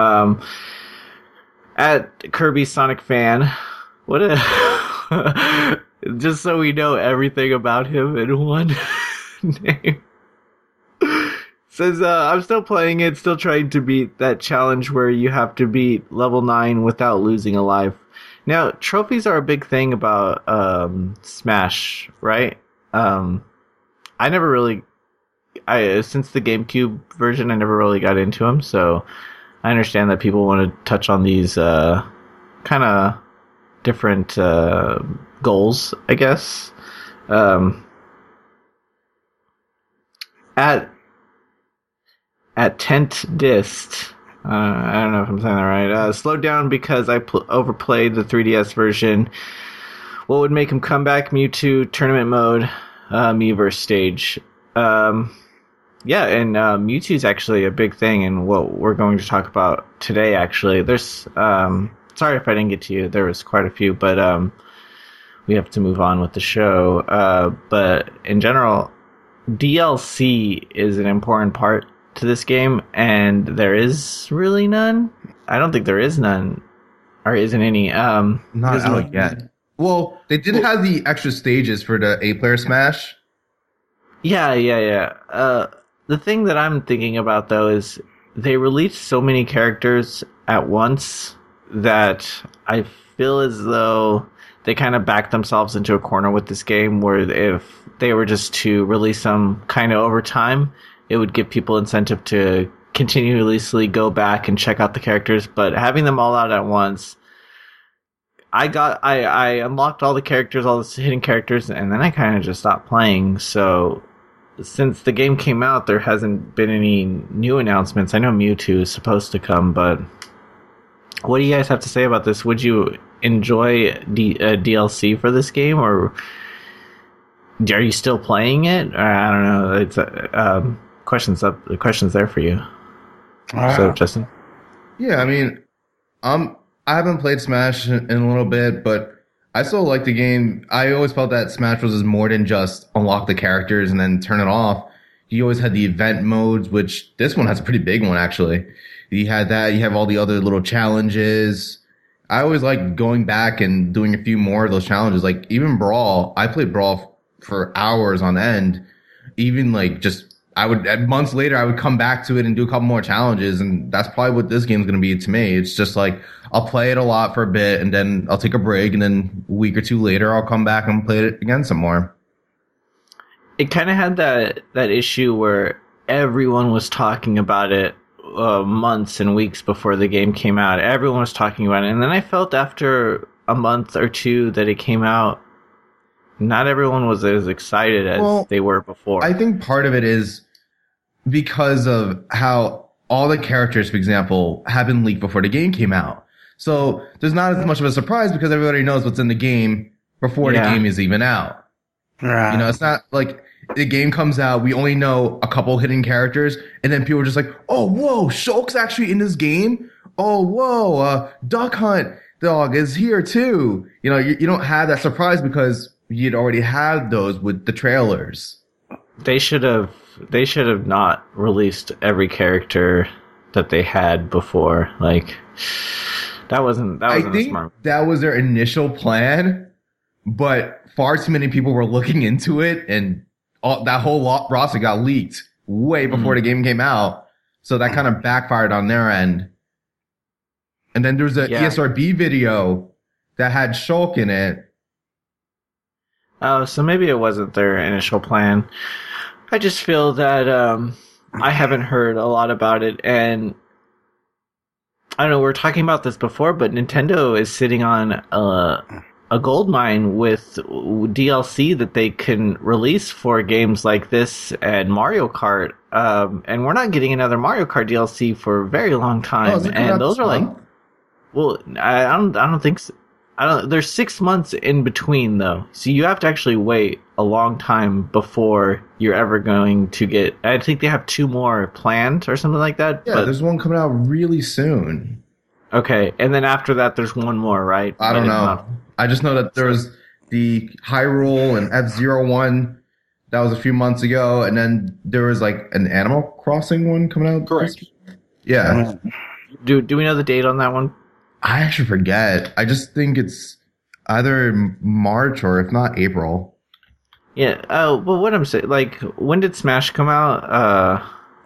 [SPEAKER 1] At Kirby Sonic Fan, what a... just so we know everything about him in one name. Says, I'm still playing it, still trying to beat that challenge where you have to beat level 9 without losing a life. Now, trophies are a big thing about Smash, right? I never really... since the GameCube version, I never really got into them, so I understand that people want to touch on these kind of different goals, I guess. At Tent Dist, I don't know if I'm saying that right. Slowed down because I overplayed the 3DS version. What would make him come back? Mewtwo, tournament mode, Miiverse stage. Yeah, and Mewtwo's actually a big thing in what we're going to talk about today, actually. There's, sorry if I didn't get to you. There was quite a few, but we have to move on with the show. But in general, DLC is an important part to this game, and there is really none. I don't think there is none, or isn't any.
[SPEAKER 3] Not out yet. Well, they did have the extra stages for the 8-player Smash.
[SPEAKER 1] Yeah. The thing that I'm thinking about, though, is they released so many characters at once that I feel as though they kind of backed themselves into a corner with this game, where if they were just to release them kind of over time, it would give people incentive to continuously go back and check out the characters. But having them all out at once, I unlocked all the characters, all the hidden characters, and then I kind of just stopped playing. So since the game came out, there hasn't been any new announcements. I know Mewtwo is supposed to come, but what do you guys have to say about this? Would you enjoy DLC for this game, or are you still playing it? I don't know. It's the question's there for you. So, Justin?
[SPEAKER 3] Yeah, I mean, I haven't played Smash in a little bit, but I still like the game. I always felt that Smash Bros. Is more than just unlock the characters and then turn it off. You always had the event modes, which this one has a pretty big one, actually. You had that. You have all the other little challenges. I always like going back and doing a few more of those challenges. Like, even Brawl. I played Brawl for hours on end. Even, like, just... months later, I would come back to it and do a couple more challenges, and that's probably what this game's going to be to me. It's just like, I'll play it a lot for a bit, and then I'll take a break, and then a week or two later, I'll come back and play it again some more.
[SPEAKER 1] It kind of had that issue where everyone was talking about it months and weeks before the game came out. Everyone was talking about it, and then I felt after a month or two that it came out, not everyone was as excited as they were before.
[SPEAKER 3] I think part of it is because of how all the characters, for example, have been leaked before the game came out. So there's not as much of a surprise because everybody knows what's in the game before the game is even out.
[SPEAKER 2] Right.
[SPEAKER 3] You know, it's not like the game comes out, we only know a couple hidden characters, and then people are just like, oh, whoa, Shulk's actually in this game? Oh, whoa, Duck Hunt Dog is here too. You know, you don't have that surprise because you'd already had those with the trailers.
[SPEAKER 1] They should have not released every character that they had before. Like, that wasn't
[SPEAKER 3] I think
[SPEAKER 1] smart.
[SPEAKER 3] That was their initial plan, but far too many people were looking into it, and that whole roster got leaked way before the game came out. So that kind of backfired on their end. And then there was a ESRB video that had Shulk in it.
[SPEAKER 1] Oh, so maybe it wasn't their initial plan. I just feel that I haven't heard a lot about it, and I don't know, we were talking about this before, but Nintendo is sitting on a gold mine with DLC that they can release for games like this and Mario Kart, and we're not getting another Mario Kart DLC for a very long time, and those are like, well, I don't think so. There's 6 months in between, though. So you have to actually wait a long time before you're ever going to get... I think they have 2 more planned or something like that.
[SPEAKER 3] Yeah, there's one coming out really soon.
[SPEAKER 1] Okay, and then after that, there's 1 more, right?
[SPEAKER 3] I don't know. I just know that the Hyrule and F-Zero one. That was a few months ago, and then there was like an Animal Crossing one coming out.
[SPEAKER 4] Correct.
[SPEAKER 3] Yeah.
[SPEAKER 1] Do we know the date on that one?
[SPEAKER 3] I actually forget. I just think it's either March or if not April.
[SPEAKER 1] Yeah. Oh, well, what I'm saying, like, when did Smash come out?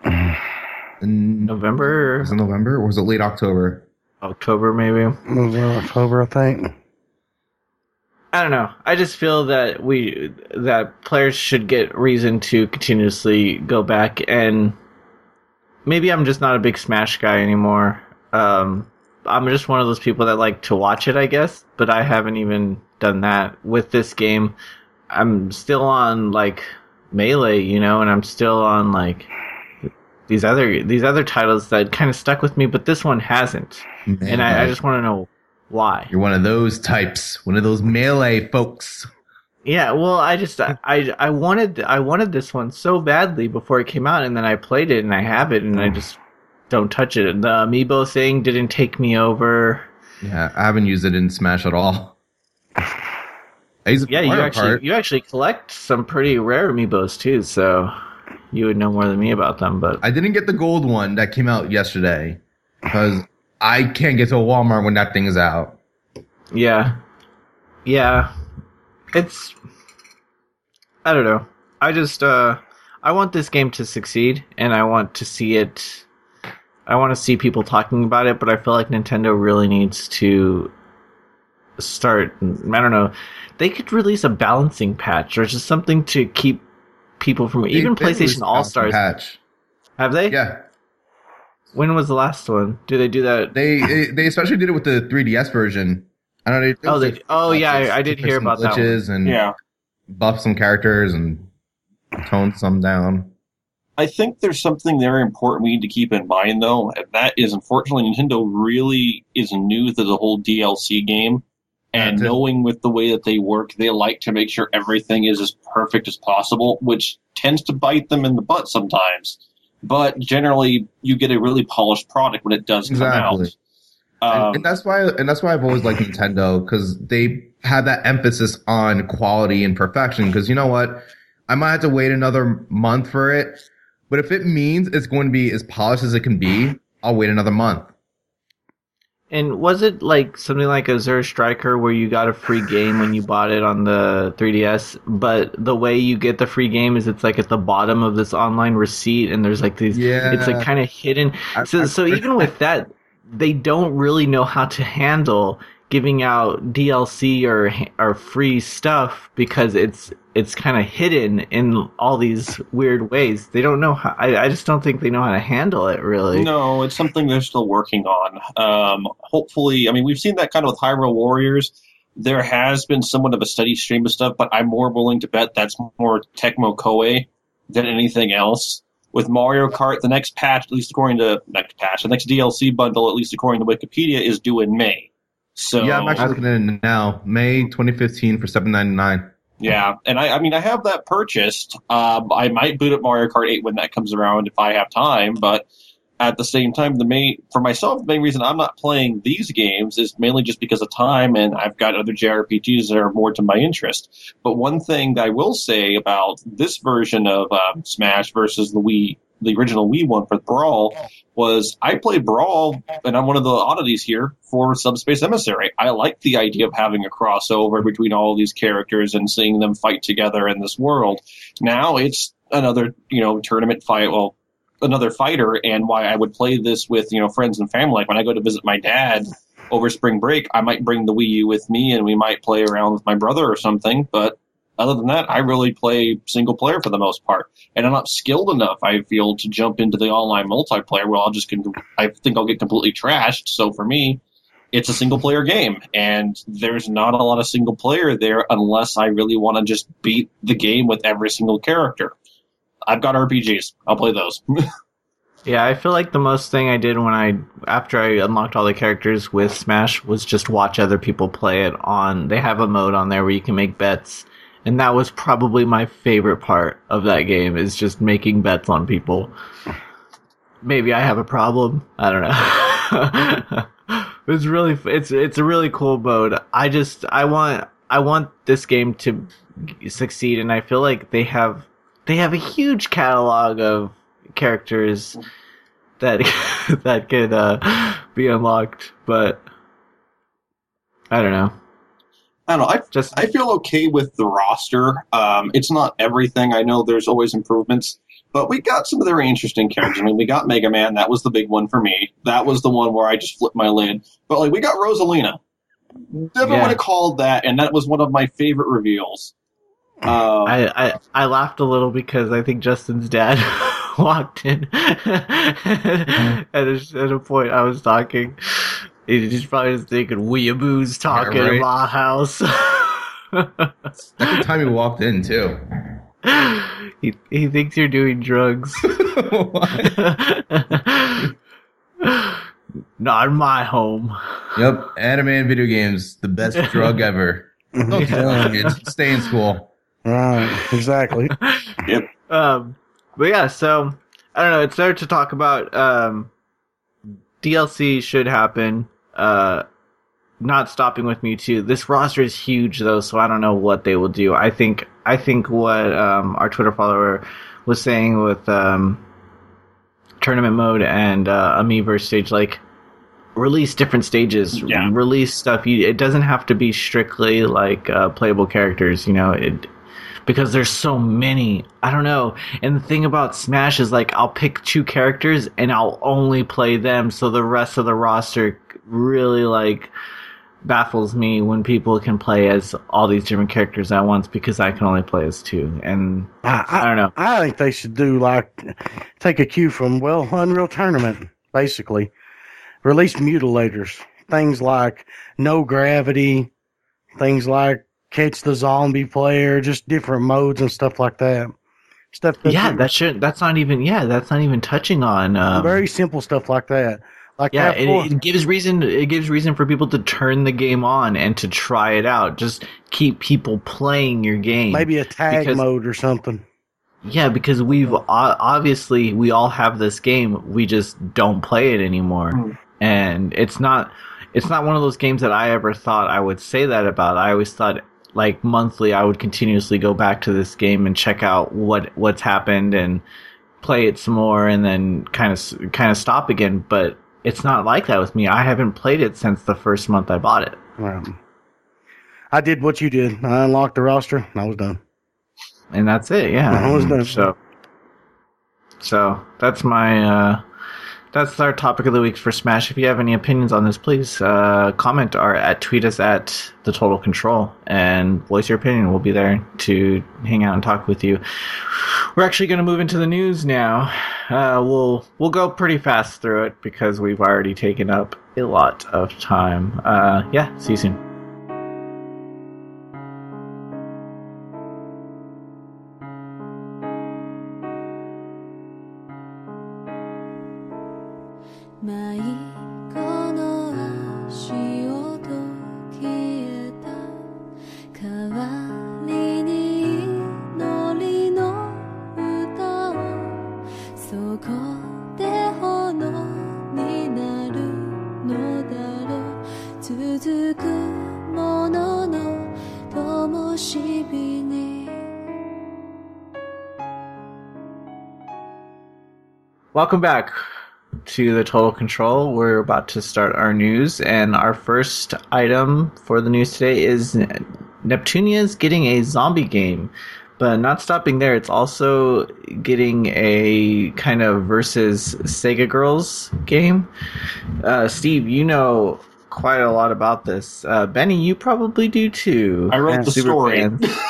[SPEAKER 1] November?
[SPEAKER 3] Was it November or was it late October?
[SPEAKER 1] October, maybe.
[SPEAKER 2] October, I think.
[SPEAKER 1] I don't know. I just feel that that players should get reason to continuously go back, and maybe I'm just not a big Smash guy anymore. I'm just one of those people that like to watch it, I guess, but I haven't even done that with this game. I'm still on like Melee, and I'm still on like these other titles that kind of stuck with me, but this one hasn't.
[SPEAKER 3] Melee.
[SPEAKER 1] And I just want to know why.
[SPEAKER 3] You're one of those types, one of those Melee folks.
[SPEAKER 1] Yeah, well, I wanted this one so badly before it came out, and then I played it and I have it, and I just don't touch it. The amiibo thing didn't take me over.
[SPEAKER 3] Yeah, I haven't used it in Smash at all.
[SPEAKER 1] Yeah, you actually collect some pretty rare amiibos too, so you would know more than me about them. But
[SPEAKER 3] I didn't get the gold one that came out yesterday because I can't get to a Walmart when that thing is out.
[SPEAKER 1] Yeah. It's, I don't know. I just, I want this game to succeed, and I want to see it. I want to see people talking about it, but I feel like Nintendo really needs to start, I don't know, they could release a balancing patch or just something to keep people from, even PlayStation All-Stars.
[SPEAKER 3] Patch.
[SPEAKER 1] Have they?
[SPEAKER 3] Yeah.
[SPEAKER 1] When was the last one? Did they do that?
[SPEAKER 3] They especially did it with the 3DS version. I don't know.
[SPEAKER 1] I did hear about that one.
[SPEAKER 3] And buff some characters and tone some down.
[SPEAKER 4] I think there's something very important we need to keep in mind, though, and that is, unfortunately, Nintendo really is new to the whole DLC game. And knowing with the way that they work, they like to make sure everything is as perfect as possible, which tends to bite them in the butt sometimes. But generally, you get a really polished product when it does come out.
[SPEAKER 3] And that's why I've always liked Nintendo, because they have that emphasis on quality and perfection. Because you know what, I might have to wait another month for it, but if it means it's going to be as polished as it can be, I'll wait another month.
[SPEAKER 1] And was it like something like Azure Striker where you got a free game when you bought it on the 3DS, but the way you get the free game is it's like at the bottom of this online receipt, and there's like these, it's like kind of hidden. So even with that, they don't really know how to handle giving out DLC or free stuff, because it's kind of hidden in all these weird ways. They don't know how. I just don't think they know how to handle it, really.
[SPEAKER 4] No, it's something they're still working on. Hopefully, I mean, we've seen that kind of with Hyrule Warriors. There has been somewhat of a steady stream of stuff, but I'm more willing to bet that's more Tecmo Koei than anything else. With Mario Kart, the next patch, at least according to the next DLC bundle, at least according to Wikipedia, is due in May. So
[SPEAKER 3] yeah, I'm actually looking at it now, May 2015 for $7.99.
[SPEAKER 4] Yeah, and I have that purchased. I might boot up Mario Kart 8 when that comes around if I have time, but at the same time, the main reason I'm not playing these games is mainly just because of time, and I've got other JRPGs that are more to my interest. But one thing that I will say about this version of Smash versus the original Wii one for Brawl was I played Brawl, and I'm one of the oddities here, for Subspace Emissary. I like the idea of having a crossover between all of these characters and seeing them fight together in this world. Now it's another, tournament fight, another fighter, and why I would play this with, friends and family. Like when I go to visit my dad over spring break, I might bring the Wii U with me and we might play around with my brother or something, but other than that, I really play single player for the most part. And I'm not skilled enough, I feel, to jump into the online multiplayer where I think I'll get completely trashed. So for me, it's a single player game. And there's not a lot of single player there unless I really want to just beat the game with every single character. I've got RPGs. I'll play those.
[SPEAKER 1] Yeah, I feel like the most thing I did after I unlocked all the characters with Smash was just watch other people play it on. They have a mode on there where you can make bets. And that was probably my favorite part of that game, is just making bets on people. Maybe I have a problem. I don't know. It's a really cool mode. I I want this game to succeed, and I feel like they have a huge catalog of characters that that could be unlocked, but I don't know.
[SPEAKER 4] I don't know. I feel okay with the roster. It's not everything. I know there's always improvements, but we got some very interesting characters. I mean, we got Mega Man. That was the big one for me. That was the one where I just flipped my lid. But like, we got Rosalina. Never would have called that, and that was one of my favorite reveals.
[SPEAKER 1] I laughed a little because I think Justin's dad walked in at a point I was talking. He's probably just thinking weeaboos talking in my house.
[SPEAKER 3] That's the time he walked in too.
[SPEAKER 1] He thinks you're doing drugs. Not in my home.
[SPEAKER 3] Yep, anime and video games, the best drug ever. Don't do that, kids. Stay in school.
[SPEAKER 2] Right, exactly.
[SPEAKER 4] Yep.
[SPEAKER 1] But yeah, so I don't know. It's there to talk about. DLC should happen. Not stopping with Mewtwo. This roster is huge though, so I don't know what they will do. I think what our Twitter follower was saying with tournament mode and Amiiverse stage, like, release different stages, release stuff. It doesn't have to be strictly like playable characters, because there's so many. I don't know. And the thing about Smash is, like, I'll pick 2 characters and I'll only play them, so the rest of the roster really, like, baffles me when people can play as all these different characters at once because I can only play as 2. And I don't know.
[SPEAKER 2] I think they should do, like, take a cue from, Unreal Tournament, basically. Release mutilators. Things like no gravity, things like catch the zombie player, just different modes and stuff like that.
[SPEAKER 1] That's not even touching on
[SPEAKER 2] very simple stuff like that. Like
[SPEAKER 1] it gives reason for people to turn the game on and to try it out. Just keep people playing your game.
[SPEAKER 2] Maybe a tag mode or something.
[SPEAKER 1] Yeah, because we all have this game, we just don't play it anymore. And it's not one of those games that I ever thought I would say that about. I always thought, like, monthly I would continuously go back to this game and check out what's happened and play it some more and then kind of stop again. But it's not like that with me. I haven't played it since the first month I bought it.
[SPEAKER 2] I did what you did. I unlocked the roster and I was done.
[SPEAKER 1] And that's it, yeah.
[SPEAKER 2] I was done.
[SPEAKER 1] So that's my that's our topic of the week for Smash. If you have any opinions on this, please comment or tweet us at The Total Control and voice your opinion. We'll be there to hang out and talk with you. We're actually going to move into the news now. We'll go pretty fast through it because we've already taken up a lot of time. See you soon. Welcome back to the Total Control. We're about to start our news, and our first item for the news today is Neptunia's getting a zombie game. But not stopping there, it's also getting a kind of versus Sega Girls game. Steve, you know quite a lot about this. Benny, you probably do too.
[SPEAKER 4] I wrote the story.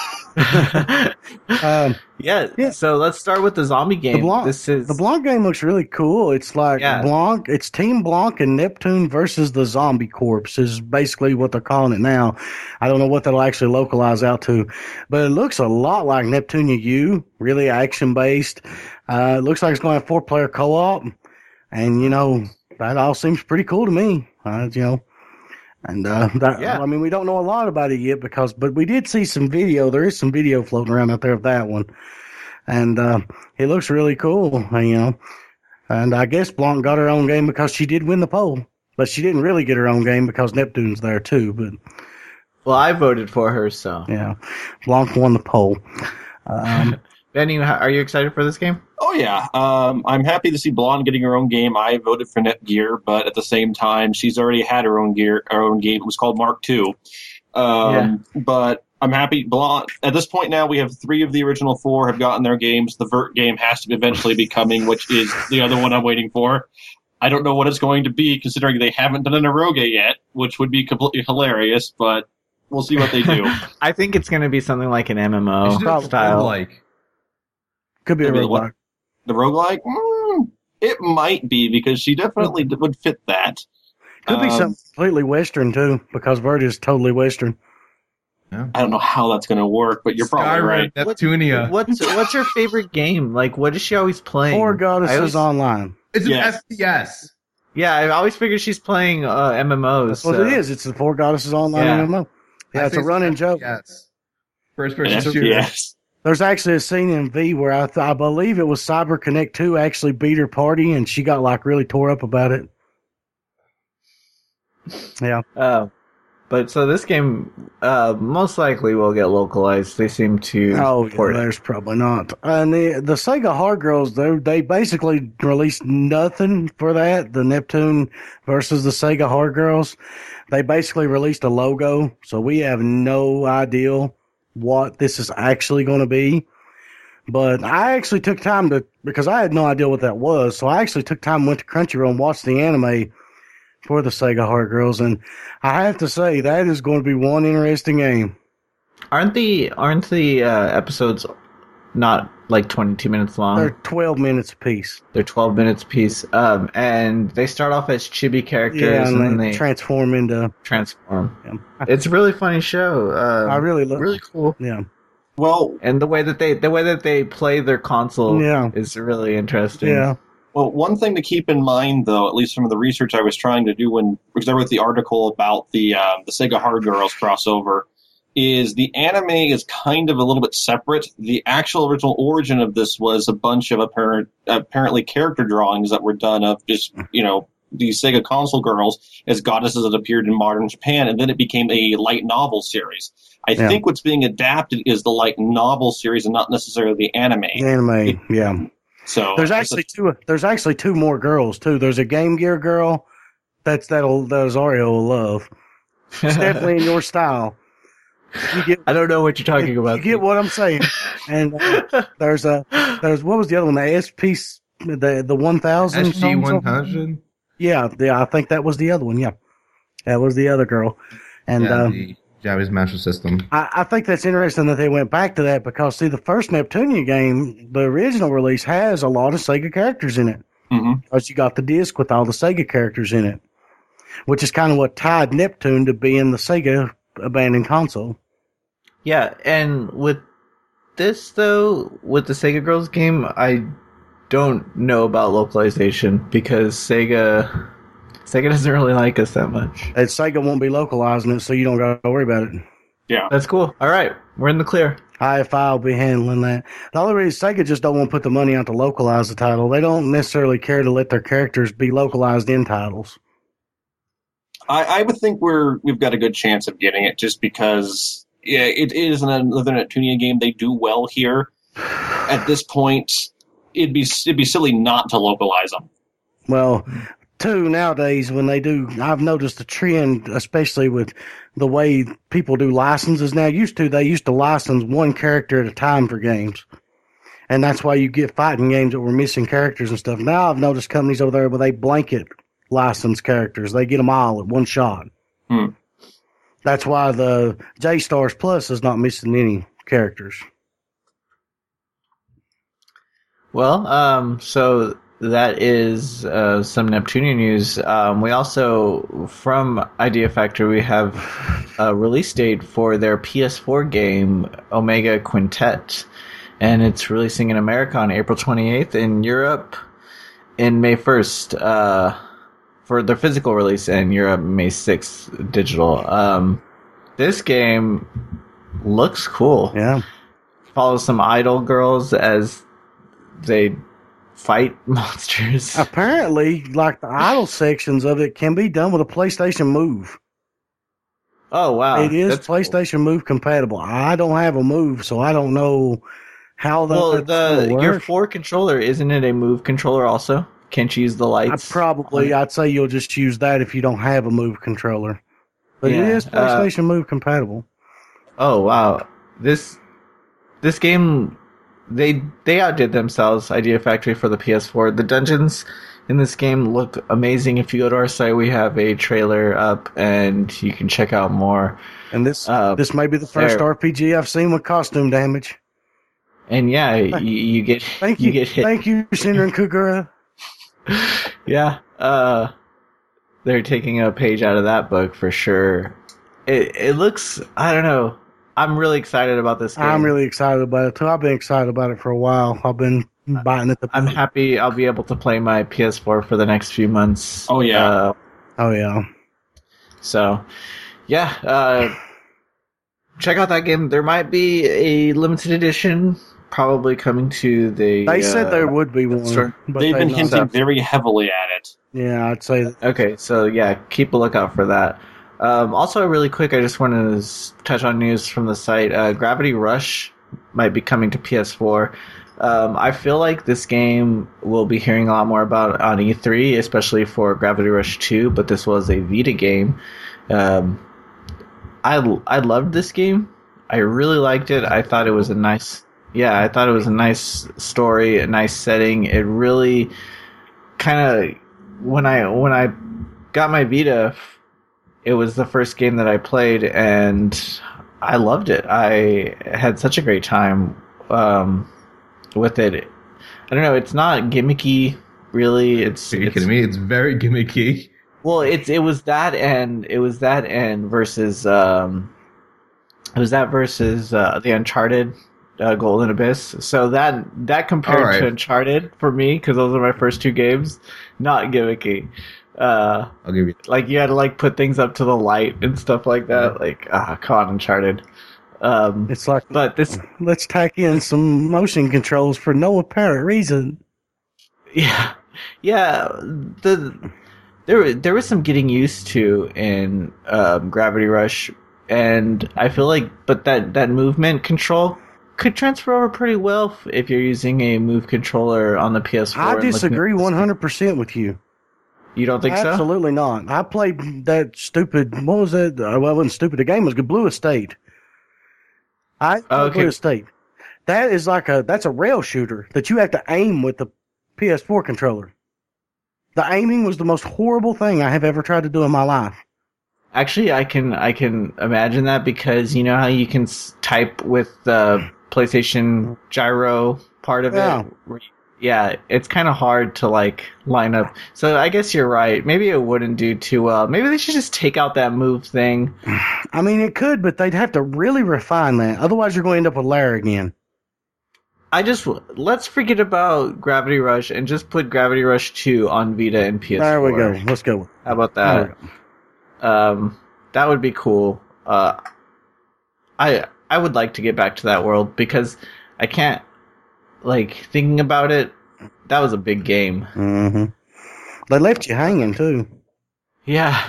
[SPEAKER 1] So let's start with the zombie game.
[SPEAKER 2] The Blanc game looks really cool. It's like Blanc. It's Team Blanc and Neptune versus the Zombie Corps is basically what they're calling it now. I don't know what that'll actually localize out to, but it looks a lot like Neptunia U. Really action based. It looks like it's going to have 4-player co-op, and that all seems pretty cool to me. I mean, we don't know a lot about it yet but we did see some video. There is some video floating around out there of that one. And, it looks really cool, and I guess Blanc got her own game because she did win the poll, but she didn't really get her own game because Neptune's there too, but
[SPEAKER 1] Well, I voted for her, so.
[SPEAKER 2] Yeah. Blanc won the poll.
[SPEAKER 1] Benny, are you excited for this game?
[SPEAKER 4] Oh, yeah. I'm happy to see Blonde getting her own game. I voted for Netgear, but at the same time, she's already had her own game. It was called Mark II. But I'm happy. Blonde, at this point now, we have 3 of the original 4 have gotten their games. The Vert game has to eventually be coming, which is the other one I'm waiting for. I don't know what it's going to be, considering they haven't done an Eroge yet, which would be completely hilarious, but we'll see what they do.
[SPEAKER 1] I think it's going to be something like an MMO style.
[SPEAKER 2] Could be a roguelike.
[SPEAKER 4] The roguelike? It might be, because she definitely would fit that.
[SPEAKER 2] Could be something completely Western, too, because Vert is totally Western.
[SPEAKER 3] Yeah.
[SPEAKER 4] I don't know how that's going to work, but you're probably right.
[SPEAKER 3] Neptunia.
[SPEAKER 1] What's your favorite game? Like, what is she always playing?
[SPEAKER 2] Four Goddesses Online.
[SPEAKER 3] It's an FPS.
[SPEAKER 1] Yeah, I always figured she's playing MMOs.
[SPEAKER 2] That's what it is. It's the Four Goddesses Online MMO. Yeah, it's a running joke.
[SPEAKER 3] Yes. First person shooter.
[SPEAKER 4] Yes.
[SPEAKER 2] There's actually a scene in V where I believe it was Cyber Connect 2 actually beat her party, and she got like really tore up about it. Yeah.
[SPEAKER 1] But so this game most likely will get localized. They seem to.
[SPEAKER 2] Oh, yeah, there's probably not. And the Sega Hard Girls, they basically released nothing for that. The Neptune versus the Sega Hard Girls, they basically released a logo, so we have no idea what this is actually going to be. But I actually took time because I had no idea what that was, so I actually took time, went to Crunchyroll and watched the anime for the Sega Hard Girls, and I have to say that is going to be one interesting game.
[SPEAKER 1] Aren't the episodes not like 22 minutes long?
[SPEAKER 2] They're 12 minutes apiece.
[SPEAKER 1] They're 12 minutes apiece. And they start off as chibi characters, and then they
[SPEAKER 2] transform into
[SPEAKER 1] transform. Yeah. It's a really funny show.
[SPEAKER 2] I really love.
[SPEAKER 1] Really cool.
[SPEAKER 2] Yeah.
[SPEAKER 4] Well,
[SPEAKER 1] and the way that they play their console is really interesting.
[SPEAKER 2] Yeah.
[SPEAKER 4] Well, one thing to keep in mind, though, at least some of the research I was trying to do because I wrote the article about the Sega Hard Girls crossover, is the anime is kind of a little bit separate. The actual original origin of this was a bunch of apparently character drawings that were done of just, these Sega console girls as goddesses that appeared in modern Japan, and then it became a light novel series. I think what's being adapted is the light novel series and not necessarily the anime.
[SPEAKER 2] Yeah.
[SPEAKER 4] So
[SPEAKER 2] there's actually two more girls too. There's a Game Gear girl that Ario will love. It's definitely in your style.
[SPEAKER 1] I don't know what you're talking about.
[SPEAKER 2] You get what I'm saying. And there's what was the other one? The SP the 1000
[SPEAKER 3] SG 1000.
[SPEAKER 2] Yeah, I think that was the other one. Yeah, that was the other girl. And
[SPEAKER 3] the Japanese Master System.
[SPEAKER 2] I think that's interesting that they went back to that because, see, the first Neptunia game, the original release, has a lot of Sega characters in it.
[SPEAKER 4] Mm-hmm.
[SPEAKER 2] Because you got the disc with all the Sega characters in it, which is kind of what tied Neptune to being the Sega abandoned console.
[SPEAKER 1] Yeah, and with this, though, with the Sega Girls game, I don't know about localization because Sega doesn't really like us that much.
[SPEAKER 2] And Sega won't be localizing it, so you don't got to worry about it.
[SPEAKER 4] Yeah.
[SPEAKER 1] That's cool. All right. We're in the clear.
[SPEAKER 2] IFI will be handling that. The only reason Sega just don't want to put the money out to localize the title. They don't necessarily care to let their characters be localized in titles.
[SPEAKER 4] I would think we've got a good chance of getting it just because it is another Neptunia game. They do well here. At this point, it'd be silly not to localize them.
[SPEAKER 2] Well, too, nowadays, when they do, I've noticed a trend, especially with the way people do licenses now. They used to license one character at a time for games. And that's why you get fighting games that were missing characters and stuff. Now I've noticed companies over there where they blanket license characters. They get them all at one shot. That's why the J-Stars Plus is not missing any characters.
[SPEAKER 1] Well, so that is some Neptunia news. We also, from Idea Factory, we have a release date for their PS4 game, Omega Quintet. And it's releasing in America on April 28th, in Europe in May 1st, for their physical release, in Europe May 6th, digital. This game looks cool.
[SPEAKER 2] Yeah.
[SPEAKER 1] Follows some idol girls as they fight monsters.
[SPEAKER 2] Apparently, like the idle sections of it can be done with a PlayStation Move.
[SPEAKER 1] Oh wow,
[SPEAKER 2] It is
[SPEAKER 1] that's cool.
[SPEAKER 2] PlayStation Move compatible. I don't have a Move, so I don't know how that.
[SPEAKER 1] Well, your 4 controller, isn't it a Move controller also? Can't you use the lights?
[SPEAKER 2] I'd say you'll just use that if you don't have a Move controller. But it is PlayStation Move compatible.
[SPEAKER 1] Oh wow, this game, they outdid themselves. Idea Factory for the PS4. The dungeons in this game look amazing. If you go to our site, we have a trailer up, and you can check out more.
[SPEAKER 2] And this may be the first RPG I've seen with costume damage.
[SPEAKER 1] And yeah, you get you get hit.
[SPEAKER 2] Thank you, Shinran Kugura.
[SPEAKER 1] Yeah, they're taking a page out of that book for sure. It looks, I don't know. I'm really excited about this game.
[SPEAKER 2] I'm really excited about it too. I've been excited about it for a while. I've been biting at the.
[SPEAKER 1] I'm happy I'll be able to play my PS4 for the next few months.
[SPEAKER 4] Oh yeah.
[SPEAKER 1] So, yeah. Check out that game. There might be a limited edition probably coming to the.
[SPEAKER 2] They said there would be one.
[SPEAKER 4] But they've been hinting very heavily at it.
[SPEAKER 2] Yeah, I'd say that.
[SPEAKER 1] Okay, so yeah, keep a lookout for that. Also, really quick, I just wanted to touch on news from the site. Gravity Rush might be coming to PS4. I feel like this game we'll be hearing a lot more about on E3, especially for Gravity Rush 2, but this was a Vita game. I loved this game. I really liked it. I thought it was a nice story, a nice setting. It really kind of, when I got my Vita, it was the first game that I played, and I loved it. I had such a great time with it. I don't know. It's not gimmicky, really. Are
[SPEAKER 3] you kidding me? It's very gimmicky.
[SPEAKER 1] Well, it was that and versus the Uncharted Golden Abyss. So that compared to Uncharted for me, because those are my first 2 games, not gimmicky.
[SPEAKER 3] I'll give you
[SPEAKER 1] like you had to put things up to the light and stuff like that. Come on, Uncharted.
[SPEAKER 2] It's like,
[SPEAKER 1] but this,
[SPEAKER 2] let's tack in some motion controls for no apparent reason.
[SPEAKER 1] Yeah. There was some getting used to in Gravity Rush, and I feel like, but that movement control could transfer over pretty well if you're using a Move controller on the PS4.
[SPEAKER 2] I disagree 100% with you.
[SPEAKER 1] You don't think so?
[SPEAKER 2] Absolutely not. I played that stupid. What was that? Well, it wasn't stupid. The game was Blue Estate. Blue Estate. That is that's a rail shooter that you have to aim with the PS4 controller. The aiming was the most horrible thing I have ever tried to do in my life.
[SPEAKER 1] Actually, I can imagine that, because you know how you can type with the PlayStation gyro part of it. Yeah, it's kind of hard to line up. So I guess you're right. Maybe it wouldn't do too well. Maybe they should just take out that move thing.
[SPEAKER 2] I mean, it could, but they'd have to really refine that. Otherwise, you're going to end up with lag again.
[SPEAKER 1] Let's forget about Gravity Rush and just put Gravity Rush 2 on Vita and PS4.
[SPEAKER 2] There we go. Let's go.
[SPEAKER 1] How about that? That would be cool. I would like to get back to that world, because I can't, thinking about it, that was a big game.
[SPEAKER 2] Mm-hmm. They left you hanging too.
[SPEAKER 1] Yeah.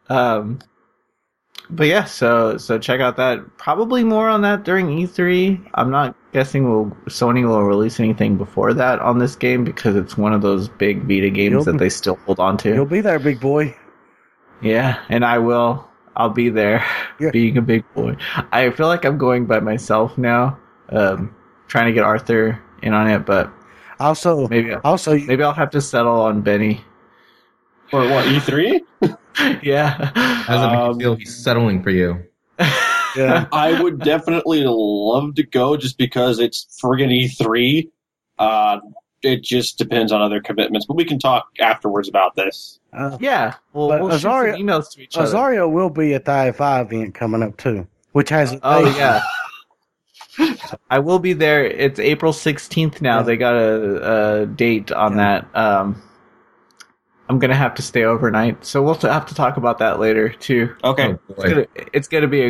[SPEAKER 1] But yeah, so check out that. Probably more on that during E3. I'm not guessing Sony will release anything before that on this game, because it's one of those big Vita games that they still hold on to.
[SPEAKER 2] You'll be there, big boy.
[SPEAKER 1] Yeah, and I will. I'll be there, being a big boy. I feel like I'm going by myself now, trying to get Arthur in on it, but maybe I'll have to settle on Benny.
[SPEAKER 4] For what, E3?
[SPEAKER 1] Yeah.
[SPEAKER 3] How does it make you feel he's settling for you?
[SPEAKER 2] Yeah.
[SPEAKER 4] I would definitely love to go, just because it's friggin' E3. It just depends on other commitments, but we can talk afterwards about this.
[SPEAKER 1] Yeah. We'll shoot some emails to each other.
[SPEAKER 2] Azario will be at the IFI event coming up too, which has
[SPEAKER 1] yeah. I will be there. It's April 16th now. Yeah. They got a date on that. I'm gonna have to stay overnight, so we'll have to talk about that later too.
[SPEAKER 4] Okay.
[SPEAKER 1] It's gonna be a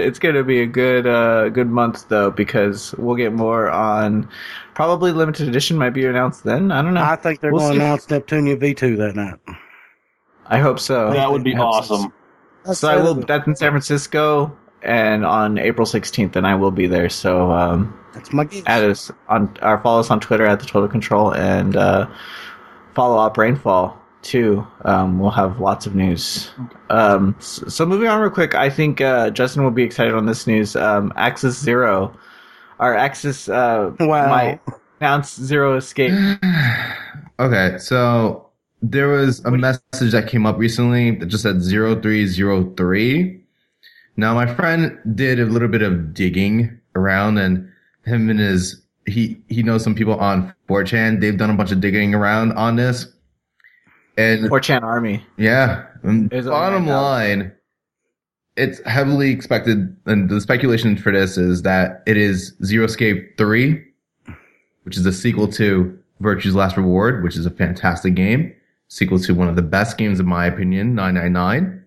[SPEAKER 1] good month though, because we'll get more on. Probably limited edition might be announced then. I don't know.
[SPEAKER 2] I think they're going to announce Neptunia V2 that night.
[SPEAKER 1] I hope so.
[SPEAKER 4] That would be awesome.
[SPEAKER 1] So I will. That's in San Francisco, and on April 16th, and I will be there. So
[SPEAKER 2] that's my gift.
[SPEAKER 1] Add us on, or follow us on Twitter at the Total Control, and follow up Rainfall too. We'll have lots of news. So moving on real quick, I think Justin will be excited on this news. Axis Zero, or Axis might announce Zero Escape.
[SPEAKER 3] Okay, so there was a message that came up recently that just said 0303. Now, my friend did a little bit of digging around, and him and he knows some people on 4chan. They've done a bunch of digging around on this. And
[SPEAKER 1] 4chan Army.
[SPEAKER 3] Yeah. Bottom line, it's heavily expected, and the speculation for this is that it is Zero Escape 3, which is a sequel to Virtue's Last Reward, which is a fantastic game. Sequel to one of the best games, in my opinion, 999.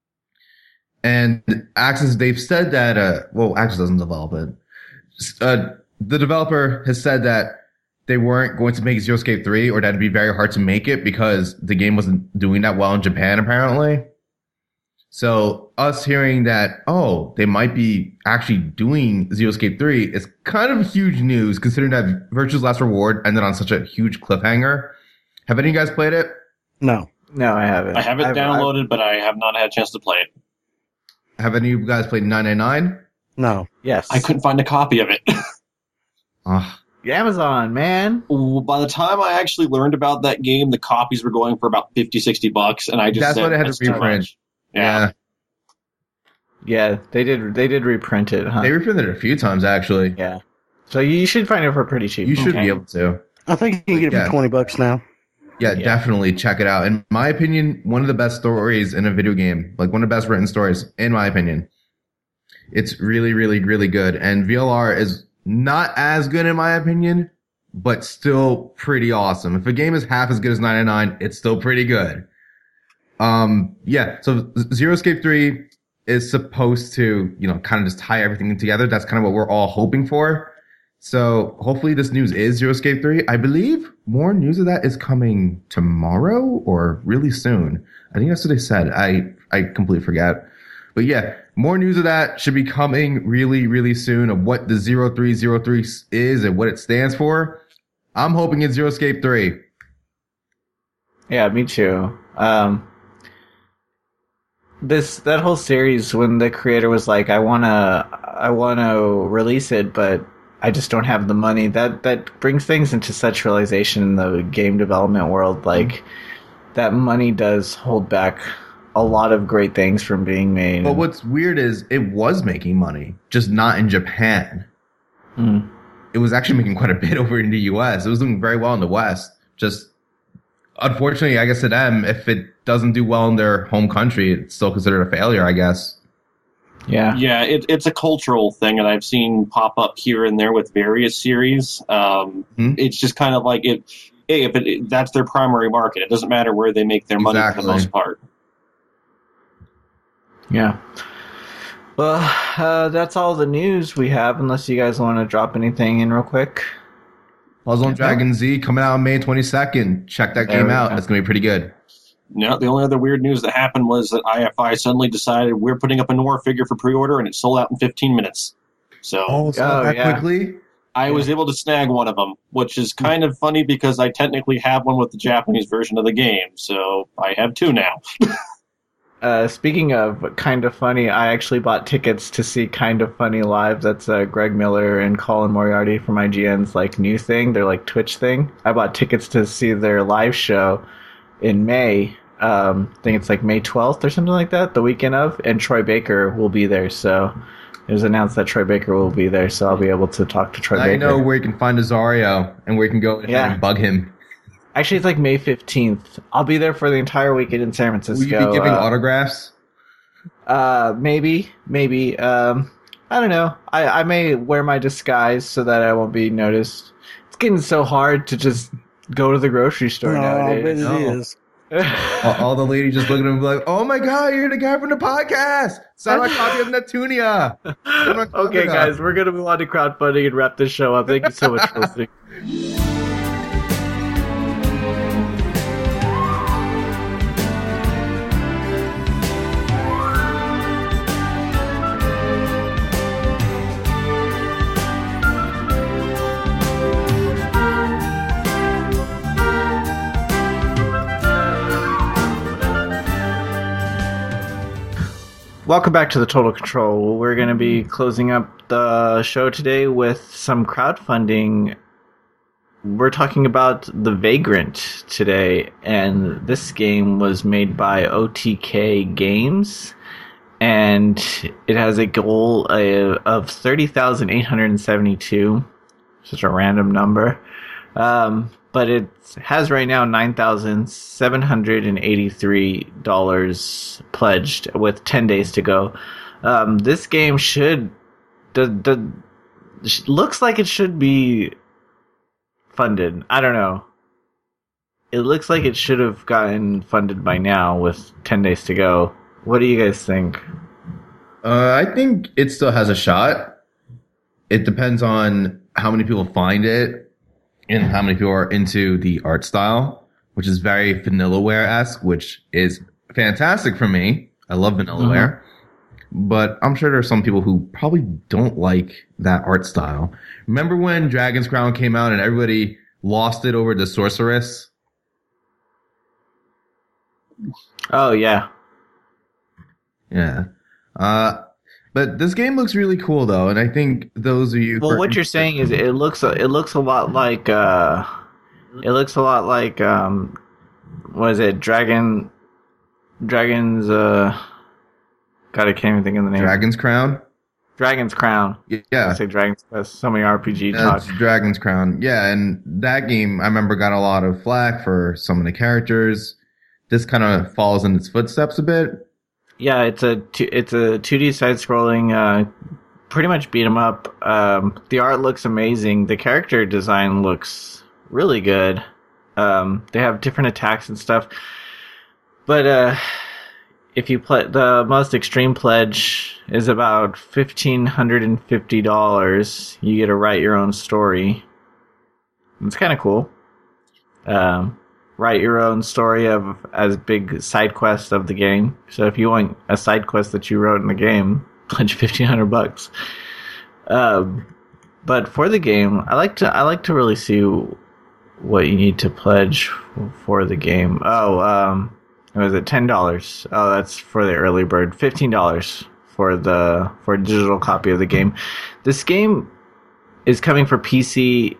[SPEAKER 3] And Axis, they've said that, Axis doesn't develop it. The developer has said that they weren't going to make Zero Escape 3, or that it'd be very hard to make it because the game wasn't doing that well in Japan, apparently. So us hearing that, they might be actually doing Zero Escape 3 is kind of huge news, considering that Virtue's Last Reward ended on such a huge cliffhanger. Have any of you guys played it?
[SPEAKER 2] No,
[SPEAKER 1] I haven't.
[SPEAKER 4] I have it downloaded, but I have not had a chance to play it.
[SPEAKER 3] Have any of you guys played 999?
[SPEAKER 2] No.
[SPEAKER 1] Yes.
[SPEAKER 4] I couldn't find a copy of it.
[SPEAKER 1] Amazon, man.
[SPEAKER 4] By the time I actually learned about that game, the copies were going for about $50-$60, and I just
[SPEAKER 3] That's
[SPEAKER 4] said,
[SPEAKER 3] what it had to reprint.
[SPEAKER 4] Yeah.
[SPEAKER 1] Yeah, they did reprint it, huh?
[SPEAKER 3] They reprinted it a few times, actually.
[SPEAKER 1] Yeah. So you should find it for pretty cheap.
[SPEAKER 3] You should be able to.
[SPEAKER 2] I think you can get it for $20 now.
[SPEAKER 3] Yeah, definitely check it out. In my opinion, one of the best stories in a video game, like one of the best written stories, in my opinion. It's really, really, really good. And VLR is not as good, in my opinion, but still pretty awesome. If a game is half as good as 999, it's still pretty good. So Zero Escape 3 is supposed to, kind of just tie everything together. That's kind of what we're all hoping for. So hopefully this news is Zero Escape 3. I believe more news of that is coming tomorrow or really soon. I think that's what they said. I completely forgot. But yeah, more news of that should be coming really, really soon of what the 0303 is and what it stands for. I'm hoping it's Zero Escape 3.
[SPEAKER 1] Yeah, me too. That whole series, when the creator was like, I wanna release it, but I just don't have the money. That brings things into such realization in the game development world. Like, that money does hold back a lot of great things from being made.
[SPEAKER 3] But what's weird is it was making money, just not in Japan. It was actually making quite a bit over in the US. It was doing very well in the West. Just, unfortunately, I guess to them, if it doesn't do well in their home country, it's still considered a failure, I guess.
[SPEAKER 1] Yeah.
[SPEAKER 4] Yeah, it's a cultural thing, and I've seen pop up here and there with various series. It's just kind of like, that's their primary market. It doesn't matter where they make their money for the most part.
[SPEAKER 1] Yeah. Well, that's all the news we have, unless you guys want to drop anything in real quick.
[SPEAKER 3] Puzzle and Dragon Z coming out on May 22nd. Check that game out. It's going to be pretty good.
[SPEAKER 4] No, the only other weird news that happened was that IFI suddenly decided we're putting up a Noir figure for pre-order, and it sold out in 15 minutes. So,
[SPEAKER 3] quickly?
[SPEAKER 4] I was able to snag one of them, which is kind of funny because I technically have one with the Japanese version of the game, so I have two now.
[SPEAKER 1] Speaking of kind of funny, I actually bought tickets to see Kind of Funny live. That's Greg Miller and Colin Moriarty from IGN's new thing, their Twitch thing. I bought tickets to see their live show in May. I think it's May 12th or something like that, the weekend of, and Troy Baker will be there. So it was announced that Troy Baker will be there, so I'll be able to talk to Troy Baker.
[SPEAKER 3] I know where you can find Azario and where you can go and bug him.
[SPEAKER 1] Actually, it's May 15th. I'll be there for the entire weekend in San Francisco.
[SPEAKER 3] Will you be giving autographs?
[SPEAKER 1] Maybe. I don't know. I may wear my disguise so that I won't be noticed. It's getting so hard to just go to the grocery store nowadays.
[SPEAKER 2] I bet it is.
[SPEAKER 3] All the ladies just look at him and be like, "Oh my god, you're the guy from the podcast! Sign my copy of Neptunia!"
[SPEAKER 1] Okay, guys, we're going to move on to crowdfunding and wrap this show up. Thank you so much for listening. Welcome back to the Total Control. We're going to be closing up the show today with some crowdfunding. We're talking about The Vagrant today, and this game was made by OTK Games, and it has a goal of 30,872, such a random number, but it has right now $9,783 pledged with 10 days to go. This game looks like it should be funded. I don't know. It looks like it should have gotten funded by now with 10 days to go. What do you guys think?
[SPEAKER 3] I think it still has a shot. It depends on how many people find it and how many people are into the art style, which is very Vanillaware-esque, which is fantastic for me. I love Vanillaware. But I'm sure there are some people who probably don't like that art style. Remember when Dragon's Crown came out and everybody lost it over the Sorceress?
[SPEAKER 1] Oh, yeah.
[SPEAKER 3] Yeah. But this game looks really cool, though, and I think those of you...
[SPEAKER 1] Well, what you're saying is it looks a lot like... what is it? Dragon's... God, I can't even think of the name.
[SPEAKER 3] Dragon's Crown?
[SPEAKER 1] Dragon's Crown.
[SPEAKER 3] Yeah.
[SPEAKER 1] I say Dragon's Quest. So many RPG talk.
[SPEAKER 3] It's Dragon's Crown. Yeah, and that game, I remember, got a lot of flack for some of the characters. This kind of follows in its footsteps a bit.
[SPEAKER 1] Yeah, it's a 2D side-scrolling, pretty much beat 'em up. The art looks amazing. The character design looks really good. They have different attacks and stuff. But if you play, the most extreme pledge is about $1,550. You get to write your own story. It's kind of cool. Write your own story of as big side quest of the game. So if you want a side quest that you wrote in the game, pledge $1,500. But for the game, I like to really see what you need to pledge for the game. Was it $10? Oh, that's for the early bird. $15 for a digital copy of the game. This game is coming for PC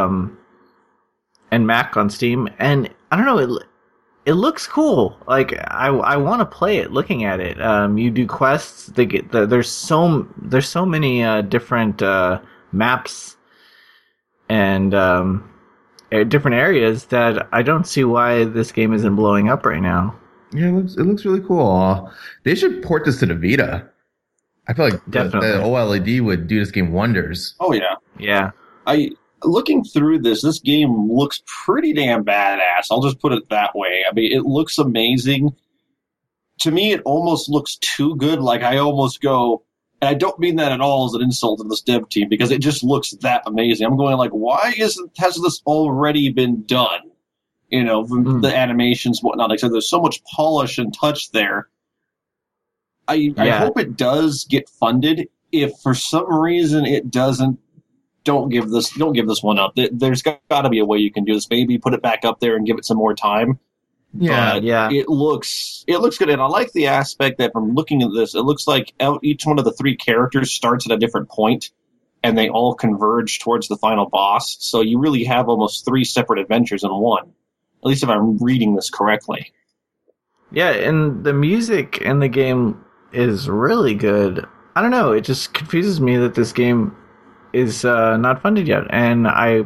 [SPEAKER 1] and Mac on Steam, and I don't know, it looks cool. Like I want to play it. Looking at it, you do quests. There's so many different maps and different areas that I don't see why this game isn't blowing up right now.
[SPEAKER 3] Yeah, it looks really cool. They should port this to the Vita. I feel like the OLED would do this game wonders.
[SPEAKER 4] Oh yeah,
[SPEAKER 1] yeah.
[SPEAKER 4] Looking through this game looks pretty damn badass. I'll just put it that way. I mean, it looks amazing. To me, it almost looks too good. Like, I almost go, and I don't mean that at all as an insult to this dev team, because it just looks that amazing. I'm going like, why has this already been done? You know, the animations, whatnot. Like I said, there's so much polish and touch there. I hope it does get funded. If for some reason it doesn't, don't give this one up. There's got to be a way you can do this. Maybe put it back up there and give it some more time.
[SPEAKER 3] Yeah,
[SPEAKER 4] but it looks good, and I like the aspect that from looking at this, it looks like each one of the three characters starts at a different point, and they all converge towards the final boss. So you really have almost three separate adventures in one. At least if I'm reading this correctly.
[SPEAKER 1] Yeah, and the music in the game is really good. I don't know, it just confuses me that this game is not funded yet, and I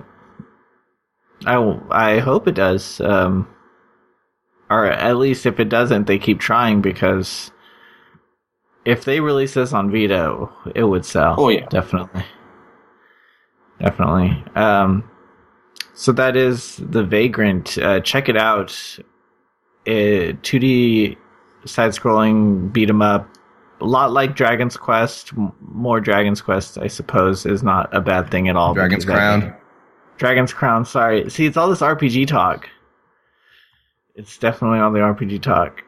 [SPEAKER 1] hope it does. Or at least if it doesn't, they keep trying, because if they release this on Vita, it would sell.
[SPEAKER 4] Oh yeah,
[SPEAKER 1] definitely. So that is The Vagrant. Check it out. 2D side-scrolling beat 'em up. A lot like Dragon's Quest. More Dragon's Quest, I suppose, is not a bad thing at all.
[SPEAKER 3] Dragon's Crown.
[SPEAKER 1] Dragon's Crown, sorry. See, it's all this RPG talk. It's definitely all the RPG talk.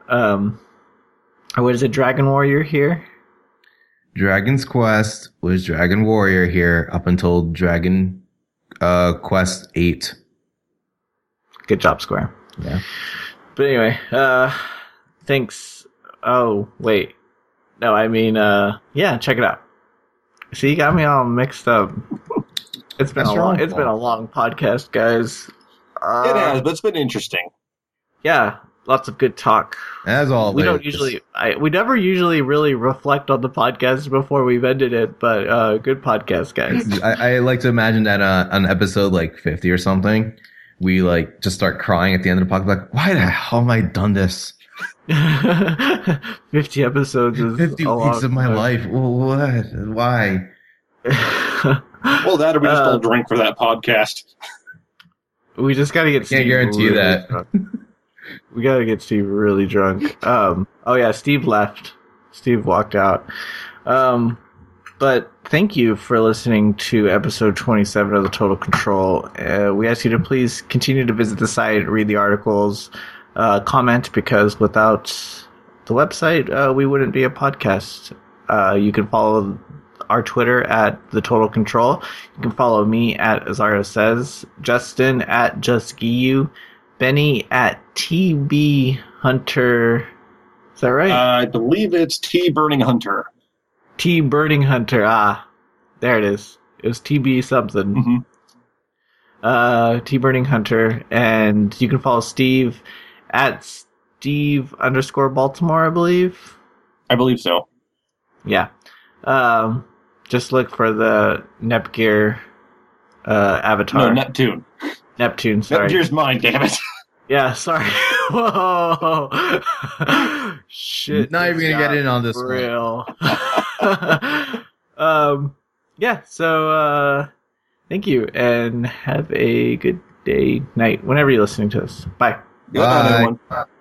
[SPEAKER 1] What is it, Dragon Warrior here?
[SPEAKER 3] Dragon's Quest was Dragon Warrior here up until Dragon Quest 8.
[SPEAKER 1] Good job, Square.
[SPEAKER 3] Yeah.
[SPEAKER 1] But anyway, thanks. Oh, wait. No, I mean, yeah, check it out. See, you got me all mixed up. It's been it's been a long podcast, guys.
[SPEAKER 4] It has, but it's been interesting.
[SPEAKER 1] Yeah, lots of good talk.
[SPEAKER 3] As always.
[SPEAKER 1] We never usually really reflect on the podcast before we've ended it, but good podcast, guys.
[SPEAKER 3] I like to imagine that on episode like 50 or something, we like just start crying at the end of the podcast, like, why the hell have I done this?
[SPEAKER 1] 50 episodes is
[SPEAKER 3] 50 weeks of my life. What? Why?
[SPEAKER 4] Well, that or we just don't drink for that podcast.
[SPEAKER 1] We just gotta get.
[SPEAKER 3] Can't guarantee you that.
[SPEAKER 1] We gotta get Steve really drunk. Oh yeah, Steve left. Steve walked out. But thank you for listening to episode 27 of the Total Control. We ask you to please continue to visit the site, read the articles, comment, because without the website, we wouldn't be a podcast. You can follow our Twitter at The Total Control. You can follow me at Azara Says, Justin at JustGiyu, Benny at TB Hunter. Is that right?
[SPEAKER 4] I believe it's T Burning Hunter.
[SPEAKER 1] T Burning Hunter. Ah, there it is. It was TB something.
[SPEAKER 4] Mm-hmm.
[SPEAKER 1] T Burning Hunter. And you can follow Steve at Steve_Baltimore, I believe.
[SPEAKER 4] I believe so.
[SPEAKER 1] Yeah. Just look for the Nepgear avatar.
[SPEAKER 4] No, Neptune.
[SPEAKER 1] Neptune, sorry.
[SPEAKER 4] Nepgear's mine, damn it.
[SPEAKER 1] Yeah, sorry. Whoa. Shit.
[SPEAKER 3] Not even gonna get in on this
[SPEAKER 1] for real. Yeah, so thank you, and have a good day, night, whenever you're listening to us. Bye.
[SPEAKER 4] Good night, everyone.